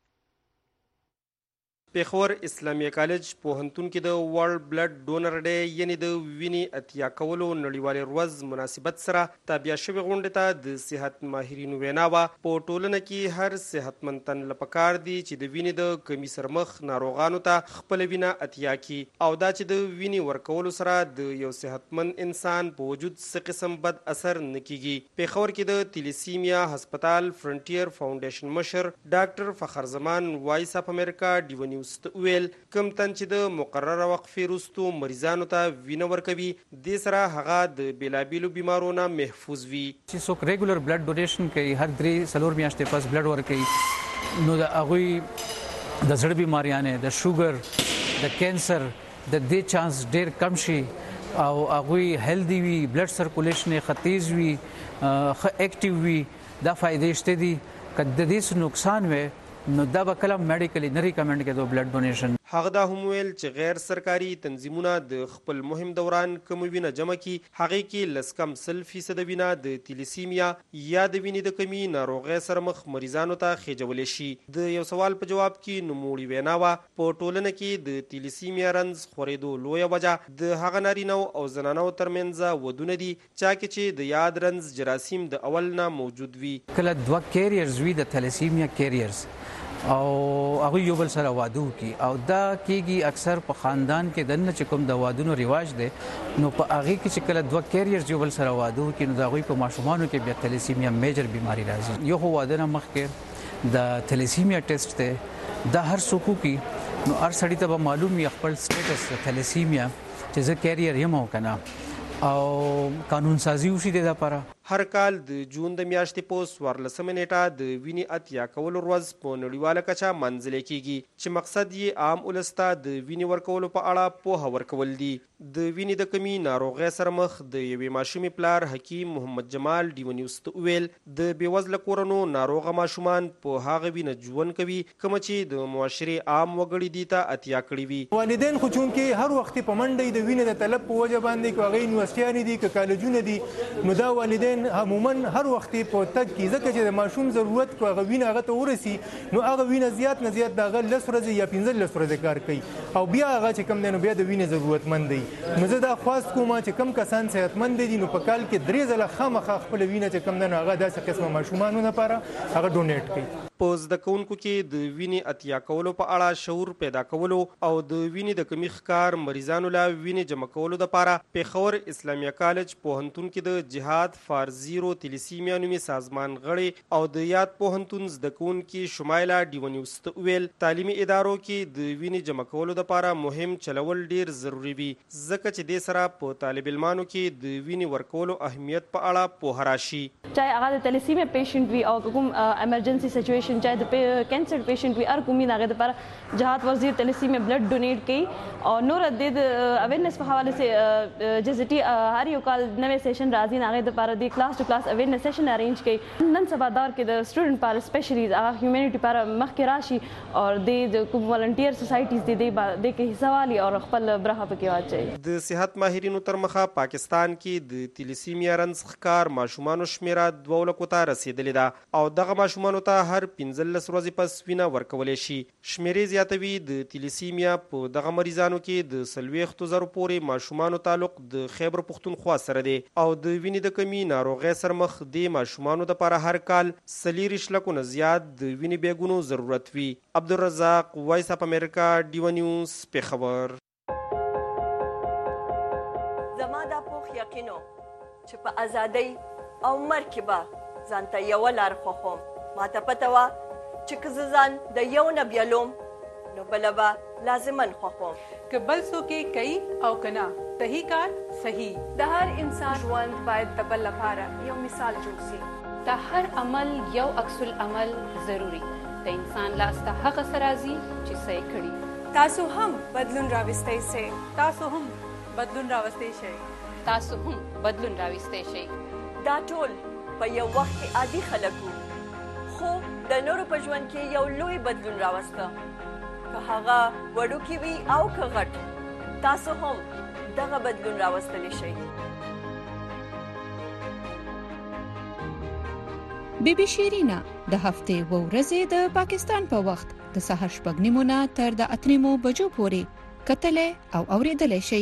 پېښور اسلامي کالج پوهنتون کې د ورلد بلډ ډونر ډے یعنی د ویني اتیا کولو نړیوالې ورځ مناسبت سره تابع شوې غونډې ته د صحت ماهرینو وینا وه. په ټولنه کې هر صحتمند تن له پکار دی چې د وینې د کمی سره مخ ناروغانو ته خپله وینه اتیا کړي او دا چې د وینې ورکولو سره د یو صحتمند انسان په وجود څه قسم بد اثر نه کیږي. پېښور کې د تیلیسیمیا هسپتال فرنټیر فاونډیشن مشر ډاکټر فخر زمان وایس اف امریکا ډیو ویل کوم تن چې د مقرره وقفې وروستو مریضانو ته وینه ورکوي دې سره هغه د بیلابیلو بیمارونو محفوظ وي. چې څوک ریګولر بلډ ډونیشن کوي، هر درې څلور میاشتې پس بلډ ورکوي، نو د هغوی د زړه بیماریانې، د شوګر، د کینسر د دې چانس ډیر کم شي او هغوی هیلدي وي، بلډ سرکولیشن یې ښه تیز وي، ښه ایکټیو وي. دا فایدې شته دي. که د دې څه نقصان وي نو دا به کله میډیکلی نه ریکمنډ کېدو بلډ ډونیشن. هغه دا هم ویل چې غیر سرکاري تنظیمونه د خپل مهم دوران کوم وینه جمع کی هغه کې لس کم سل فیصد وینه د تیلیسیمیا یا د وینې د کمی ناروغۍ سره مخ مریضانو ته خېجولی شي. د یو سوال په جواب کې نوموړي وینا وه په ټولنه کې د تیلیسیمیا رنځ خورېدو لویه وجه د هغه نارینهو او زنانو ترمنځ ودونه دي چا کې چې د یاد رنځ جراثیم د اول نه موجود وي. کله دوه کیریرز وي د تیلیسیمیا کیریرز او هغه یو بل سره واده کوي او دا کېږي اکثر په خاندان کې دنه چې کوم د وادونو رواج دی نو په هغه کې چې کله دوه کیریرز یو بل سره واده کوي نو دا غوي په ماشومانو کې بیا تیلیسیمیا میجر بیماری راځي. یو واده نه مخکې د تیلیسیمیا ټیسټ ته د هر څوک کې نو هر سړی ته معلوم وي خپل سټیټس تیلیسیمیا چې زه کیرییر یم او کنه او قانون سازي وشي د لپاره. هر کال د جون د میاشتې په څوارلسمه نیټه د وینې اتیا کولو ورځ په نړیواله کچه منځلې کیږي چې مقصد یې عام ولس ته د وینې ورکولو په اړه پوهه ورکول دي. د وینې د کمی ناروغۍ سره مخ د یوې ماشومې پلار حکیم محمد جمال ډیو نیوز ته ویل د بېوزله کورنو ناروغه ماشومان په هغه وینه ژوند کوي کومه چې د معاشرې عام وګړي دي ته اتیا کړي وي. والدین خو چونکې هر وخت په منډه د وینې د طلب په وجه باندې که هغه یونیورسټیانې دي که کالجونه دي نو دا والدین عموما هر وخت په تګ کې ځکه چې د ماشوم ضرورت کو هغه وینه هغه ته ورسي نو هغه وینه زیات نه زیات د هغه لس ورځې یا پنځلس ورځې کار کوي او بیا هغه چې کم دی نو بیا د وینې ضرورتمند دی. نو زه دا خواست کوم چې کم کسان صحتمند دي نو په کال کې درې ځله خامخا خپل وینه چې کم دی نو هغه داسې قسمه ماشومانو لپاره هغه ډونیټ کوي. په زده کوونکو کې د وینې اتیا کولو په اړه شعور پیدا کولو او د وینې د کمی ښکار مریضانو له وینې جمع کولو لپاره پېښور اسلامي کالج پوهنتون کې د جهاد فار زیرو تیلیسیمیا نومي سازمان غړي او د یاد پوهنتون زده کوونکي شمایله ډیو نیوز ته ویل تعلیمي ادارو کې د وینې جمع کولو لپاره مهم چلول ډیر ضروری وي ځکه چې دې سره په طالب علمانو کې د وینې ورکولو اهمیت په اړه پوهه راشي. چاہے هغه د تیلیسیمیا پیشنټ وي او کوم ایمرجنسي سچویشن پیشنټ چاہے د کینسر پیشنټ وي هر کومي هغه لپاره جهاد وزیر تلسیمیا بلډ ډونیټ کوي او نور د اویرنس په حواله سره جزټي هر یو کال نوې سیشن راځي هغه لپاره د کلاس ټو کلاس اویرنس سیشن ارینج کوي نن سبا دور کې د سټوډنټ پر سپیشلی هغه هیومانټي پر مخکې راشي او د کوم والنټیر سوسایټیز د دې د کې حصہ والی او خپل برخه پکې واچي. د صحت ماهرینو تر مخه پاکستان کې د تیلیسیمیا رنځ ښکار ماشومانو شمیره دوه لکو ته رسیدلې ده او دغه ماشومانو ته هر پنځلس ورځې پس وینه ورکولی شي. شمیرې زیاتوي د تیلیسیمیا په دغه مریضانو کې د څلوېښتو زرو پورې ماشومانو تعلق د خیبر پښتونخوا سره دی او د وینې د کمي ناروغۍ سره مخ د ماشومانو دپاره هر کال څلېرویشت لکو نه زیات د وینې بیګونو ضرورت وي. عبدالرزاق، وایس اف امریکا، ډیوه نیوز، پېښور. زما دا پوخ یقین و چې په ازادۍ او مرګ کې به ځان ته یوه لار خوښوم. ما ته پته وه چې که زه ځان د یو نه بیلوم نو بله به لازمن خوښوم. که بل څوک یې کوي او که نه صحیح کار صحیح. د هر انسان ژوند باید د بل لپاره یو مثال جوړ سي. د هر عمل یو عکس العمل ضروري. د انسان لاس ته هغه څه راځي چې څه یې کړي. تاسو هم بدلون راوستی سئ. تاسو هم بدلون راوستی شئ. تاسو هم بدلون راوستی شئ. دا ټول په یو وخت کې عادي خلک وو خو د نورو په ژوند کې یو لوی بدلون راوسته. که هغه وړوکی وي او که غټ تاسو هم دغه بدلون راوستلی شئ. بی بی شیرینا د هفتې و ورځې د پاکستان په وخت د سهار شپږ نیمو نه تر د اته نیمو بجو پورې کتلې او اورېدلی شئ.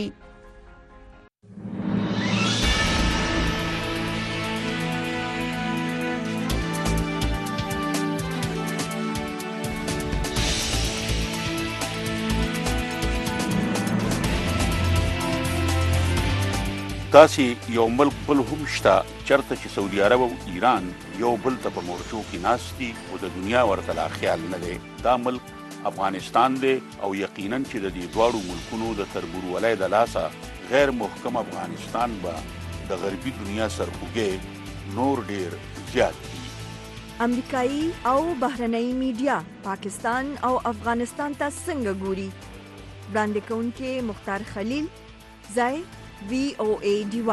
داسې یو ملک بل هم شته چېرته چې سعودي عرب او ایران یو بل ته په مورچو کې ناست دي او د دنیا ورته لا خیال نه دی. دا ملک افغانستان دی او یقینا چې د دې دواړو ملکونو د تربورولۍ د لاسه غیر محکم افغانستان به د غربي دنیا سرخوږی نور ډیر زیات دي. امریکایي او بهرنۍ میډیا پاکستان او افغانستان ته څنګه ګوري؟ وړاندې کوونکې مختار خلیل، ځای وی او ای ډیوا.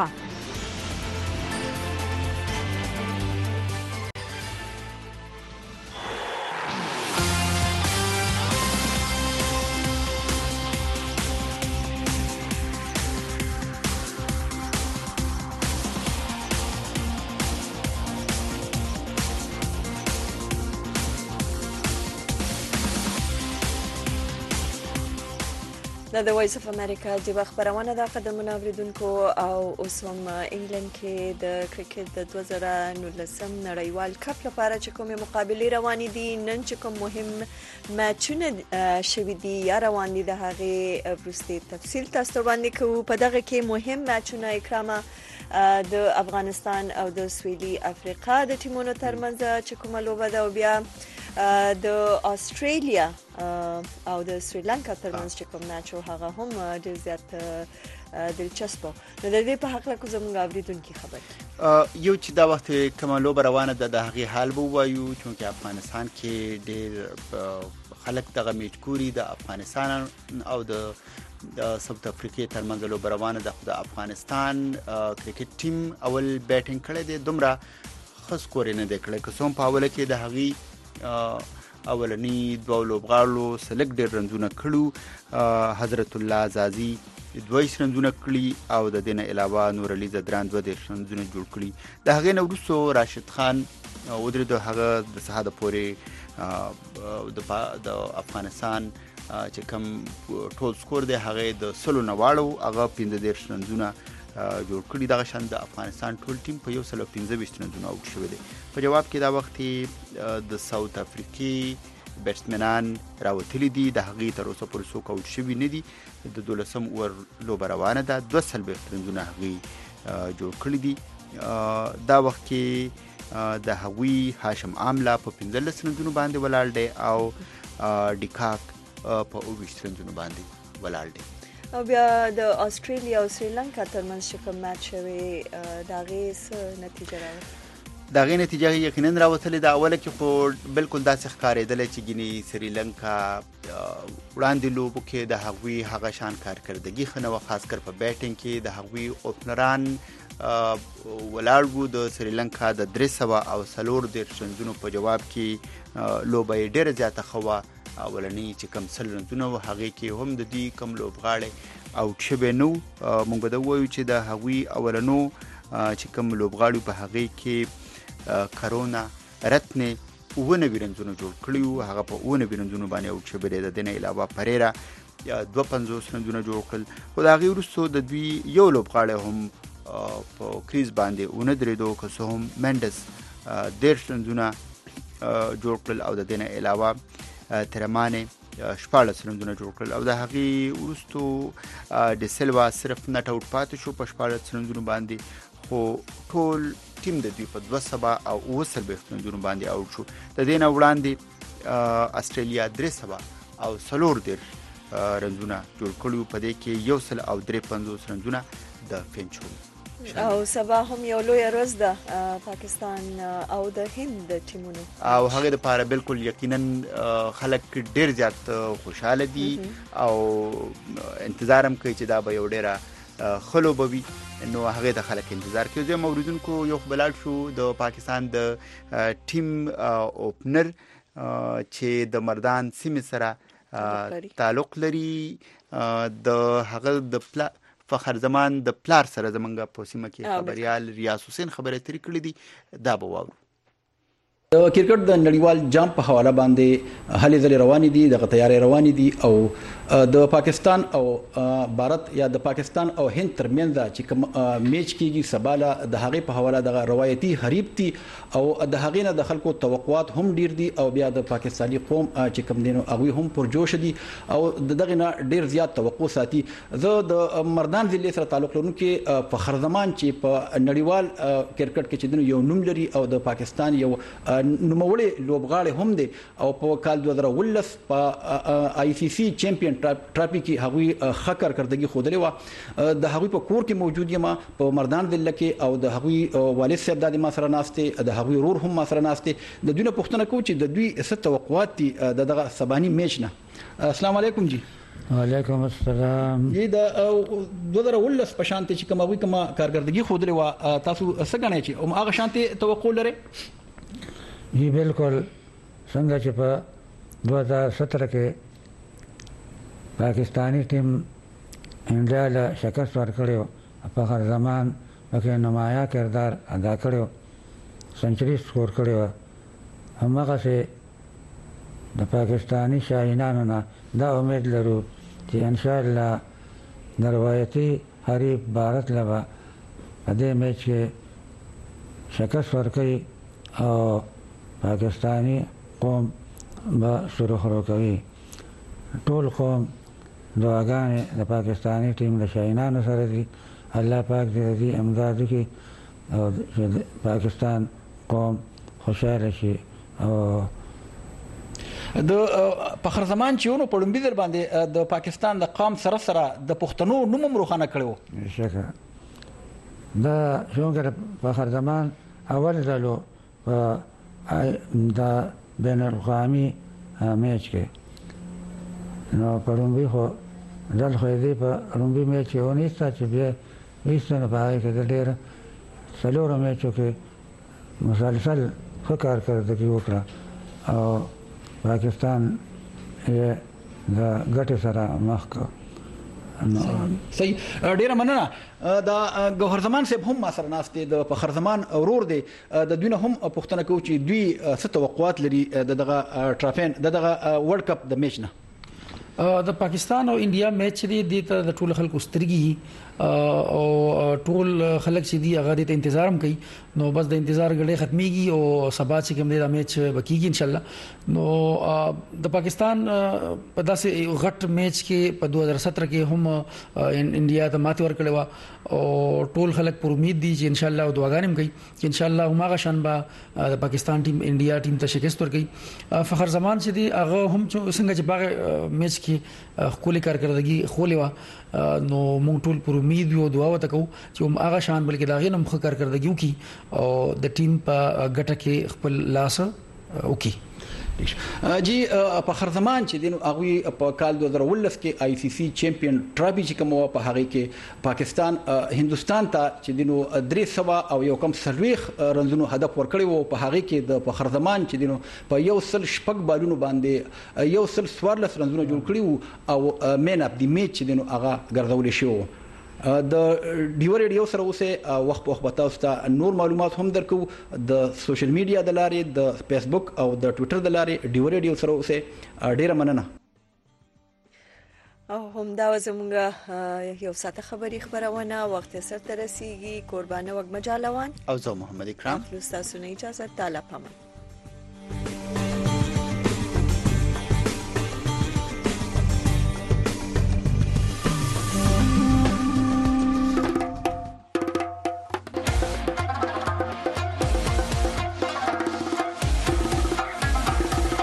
دا د وایس اف امریکا د خبرونه د قدمونو اوریدونکو او اوس هم انګلند کې د کرکټ د دوه زره نولسم نړیوال کپ لپاره چې کومې مقابلې روانې دي نن چې کوم مهم میچونه شوي دي یا روان دي د هغې وروستي تفصیل تاسو ته وړاندې کوو. په دغه کې مهم میچونه اکرامه د افغانستان او د سویلي افریقا د ټیمونو ترمنځ چې کومه لوبه ده او بیا د استرالیا او د سریلانکا ترمنځ چې کوم میچ و هغه هم ډېر زیات دلچسپ و. نو د دې په هکله کو زموږ اورېدونکي خبر یو چې دا وخت کومه لوبه روانه ده د هغې حال به ووایو چونکې افغانستان کې ډېر خلک دغه میچ ګوري. د افغانستان او د د ساوث افریقې ترمنځ لوبه روانه ده خو د افغانستان کرکټ ټیم اول بیټینګ کړی دی دومره ښه سکور یې نه دی کړی که څه هم په اوله کې د هغې اولنی دوه لوبغاړو سلک ډېر رنځونه کړو. حضرت الله زازي دوه رنځونه کړي او د دې نه علاوه نور علي زدران دوه دېرش رنځونه جوړ کړي. د هغې نه وروسته راشد خان ودرېد هغه د سهار د پورې د افغانستان چې کوم ټول سکور دی هغې د سلو نه واړو هغه پنځه دېرش رنځونه جوړ کړي. دغه شان د افغانستان ټول ټیم په یو سل او پنځه ویشت رنځونه آوټ شوی دی. په جواب کې دا وخت د ساوث افریقې بیټسمنان راوتلي دي د هغې تر اوسه پورې څوک آوټ شوي نه دي. د دولسم اوور لوبه روانه ده دوه څلوېښت رنځونه هغې جوړ کړي دي. دا وخت کې د هغوی هاشم عامله په پنځلس رنځونو باندې ولاړ دی او ډیکاک په اووه ویشت رنځونو باندې ولاړ دی. او بیا د استرالیا او سریلانکا ترمنځ چې کوم میچ شوی د هغې څه نتیجه راوړه؟ د غي نتیجه یقینا راوتلې د اوله کې خو بالکل داسې ښکارېدل چې ګینی سریلانکا وړاندې لوبو کې د هغوی هغه شان کارکردګي خنه و خاص کر په بیټینګ کې د هغوی اوپنران ولاړ وو د سریلانکا د درې سوه او څلور دېرش رنزونو په جواب کې لوبه یې ډېره زیاته ښه وه. اولنی چې کم سل رنزونه و هغې کې هم د دوی کم لوبغاړی اوټ شوی نه و. موږ به دا ووایو چې د هغوی اولنو چې کوم لوبغاړي په هغې کې کرونا رتنې اووه نوي رنزونه جوړ کړي وو، هغه په اووه نوي رنزونو باندې اوټ شوی دی. د دې نه علاوه پریرا دوه پنځوس رنزونه جوړ کړل، خو د هغې وروستو د دوی یو لوبغاړی هم په کریز باندې ونه درېدو، که څه هم منډس دېرش رنزونه جوړ کړل او د دې نه علاوه ترمانې شپاړس رنزونه جوړ کړل او د هغې وروستو د سلوا صرف نټ اوټ پاتې شو په شپاړس رنزونو باندې، خو ټول ټیم د دوی په دوه سوه او اووه څلوېښت رنزونو باندې اوټ شو. د دې نه وړاندې استرالیا درې سوه او څلور دېرش رنزونه جوړ کړي وو، په دې کې یو سل او درې پنځوس رنزونه د فینچ وو. او سبا هم یو لوی ورځ ده پاکستان او د هند د ټیمونو، او هغه د پاره بالکل یقینا خلک ډیر زیات خوشاله دي او انتظار هم کوي چې دا به یو ډیره خلو بوي. نو هغه د خلک انتظار کوي. زه موریدونکو یو خبرال شو د پاکستان د ټیم اوپنر چې د مردان سیمې سره تعلق لري، د هغه د پلا فخر زمان د پلار سره زمونږ په سیمه کې خبريال ریاض حسین خبرې ترې کړې دي، دا به واورو. د کرکټ د نړیوال جام په حواله باندې هلې ځلې روانې دي، دغه تیارې روانې دي او د پاکستان او بھارت یا د پاکستان او هند ترمنځ چې کوم میچ کیږي سباله د هغې په حواله دغه روایتي حریف دي او د هغې نه د خلکو توقعات هم ډیر دي او بیا د پاکستاني قوم چې کوم دي نو هغوی هم پرجوش دي او د دغې نه ډیر زیات توقع ساتي. زه د مردان ضلع سره تعلق لرونکي فخر زمان چې په نړیوال کرکټ کې چې یو نوم لري او د پاکستان یو نوموړی لوبغاړی هم دی او په کال دوه زره اوولس په آی سی سی چیمپیون ټرافي کې هغوی ښه کارکردګي ښودلې وه. د هغوی په کور کې موجود یم په مردان ضلع کې او د هغوی والد صاحب دا د ما سره ناست دی، د هغوی ورور هم ما سره ناست دی. د دوی نه پوښتنه کوو چې د دوی څه توقعات دي د دغه سباني میچ نه. السلام علیکم جی. وعلیکم السلام. یی د دوه زره اوولس په شانتي چې کوم هغوی کومه کارکردګي ښودلې وه، تاسو څه ګڼئ چې هغه شانتي توقع لرئ؟ جی بالکل، څنګه چې په دوه هزار ستره کې پاکستانی ټیم انډیا له شکست ورکړی و، فخر زمان پکې نمایه کردار ادا کړی و، سنچري سکور کړی وه. همغسې د پاکستانی شاهینانو نه دا امید لرو چې انشاءالله د روایتي حریف بھارت له به په دې میچ کې شکست ورکوي او پاکستانی قوم به سرخ رو کوي. ټول قوم دعاګانې د پاکستانی ټیم د شاهینانو سره دي، الله پاک دې دې امداد وکړي او چې پاکستان قوم خوشاله شي. او د فخر زمان چې ونو په لومبي ځل باندې د پاکستان د قام سره سره د پښتنو نوم هم روښانه کړی و. بېشکه دا څنګه فخر زمان اول ځل په د بین الاقوامي میچ کې نو په لومبي خو ځل خو یې دی په لومبي میچ کې ونیسته چې بیا ویسته نو په هغې کې د ډېره څلورو میچو کې مسلسل ښه کارکردګي وکړه او پاکستان یې د ګټې سره مخ کړ. صحیح، ډیره مننه. د ګوهر زمان صاحب هم ما سره ناست دی، د فخر زمان ورور دی. د دوی نه هم پوښتنه کوو چې دوی څه توقعات لري د دغه ټرافین د دغه ورلډ کپ د میچ نه. د پاکستان او انډیا میچ دی د ته د ټول خلکو سترګي او ټول خلک چې دی هغه د انتظار هم کوي، نو بس د انتظار غړي ختميږي او سبا چې کوم دی دا میچ بکیږي ان شاء الله. نو د پاکستان په داسې غټ میچ کې په دوه هزار ستره کې هم انډیا ته ماتې ورکړې و او ټول خلک پر امید دي چې ان شاء الله دعاګانې هم کوي چې ان شاء الله همغه شان به د پاکستان ټیم انډیا ټیم ته شکست ورکړي. فخر زمان چې دی هغه هم څنګه چې باغ میچ کې خپل کارکردګي خولې و، نو مونږ ټول پر امید یو دعا وته کو چې هم هغه شان بلکې دا غینم خو کارکردګي وکي او د ټیم په ګټه کې خپل لاس وکي. جی په خرزمان چې دینو هغه په کال دوه هزار ولس کې آی سی سی چیمپیون ټرافي چې کومه په هغه کې پاکستان هندستان ته چې دینو درې سوا او یو کم سلويخ رنزونو هدف ورکړی وو په هغه کې د په خرزمان چې دینو په یو سل شپږ بالونو باندې یو سل سوارلس رنزونو جوړ کړی وو او مین اف دی میچ چې دینو هغه ګرځول شو. د ډیو ریډیو سره اوسه وخت په وخت تاسو ته نور معلومات هم درکو د سوشل میډیا د لارې د فیسبوک او د ټوئیټر د لارې ډیو ریډیو سره اوسه ډیره مننه. او هم دا زموږ یو ساعته خبري خبرونه وخت سره ترسيږي. قربانه وګ مجالوان او زه محمد اکرام تاسو نه اجازه تعالی پامن.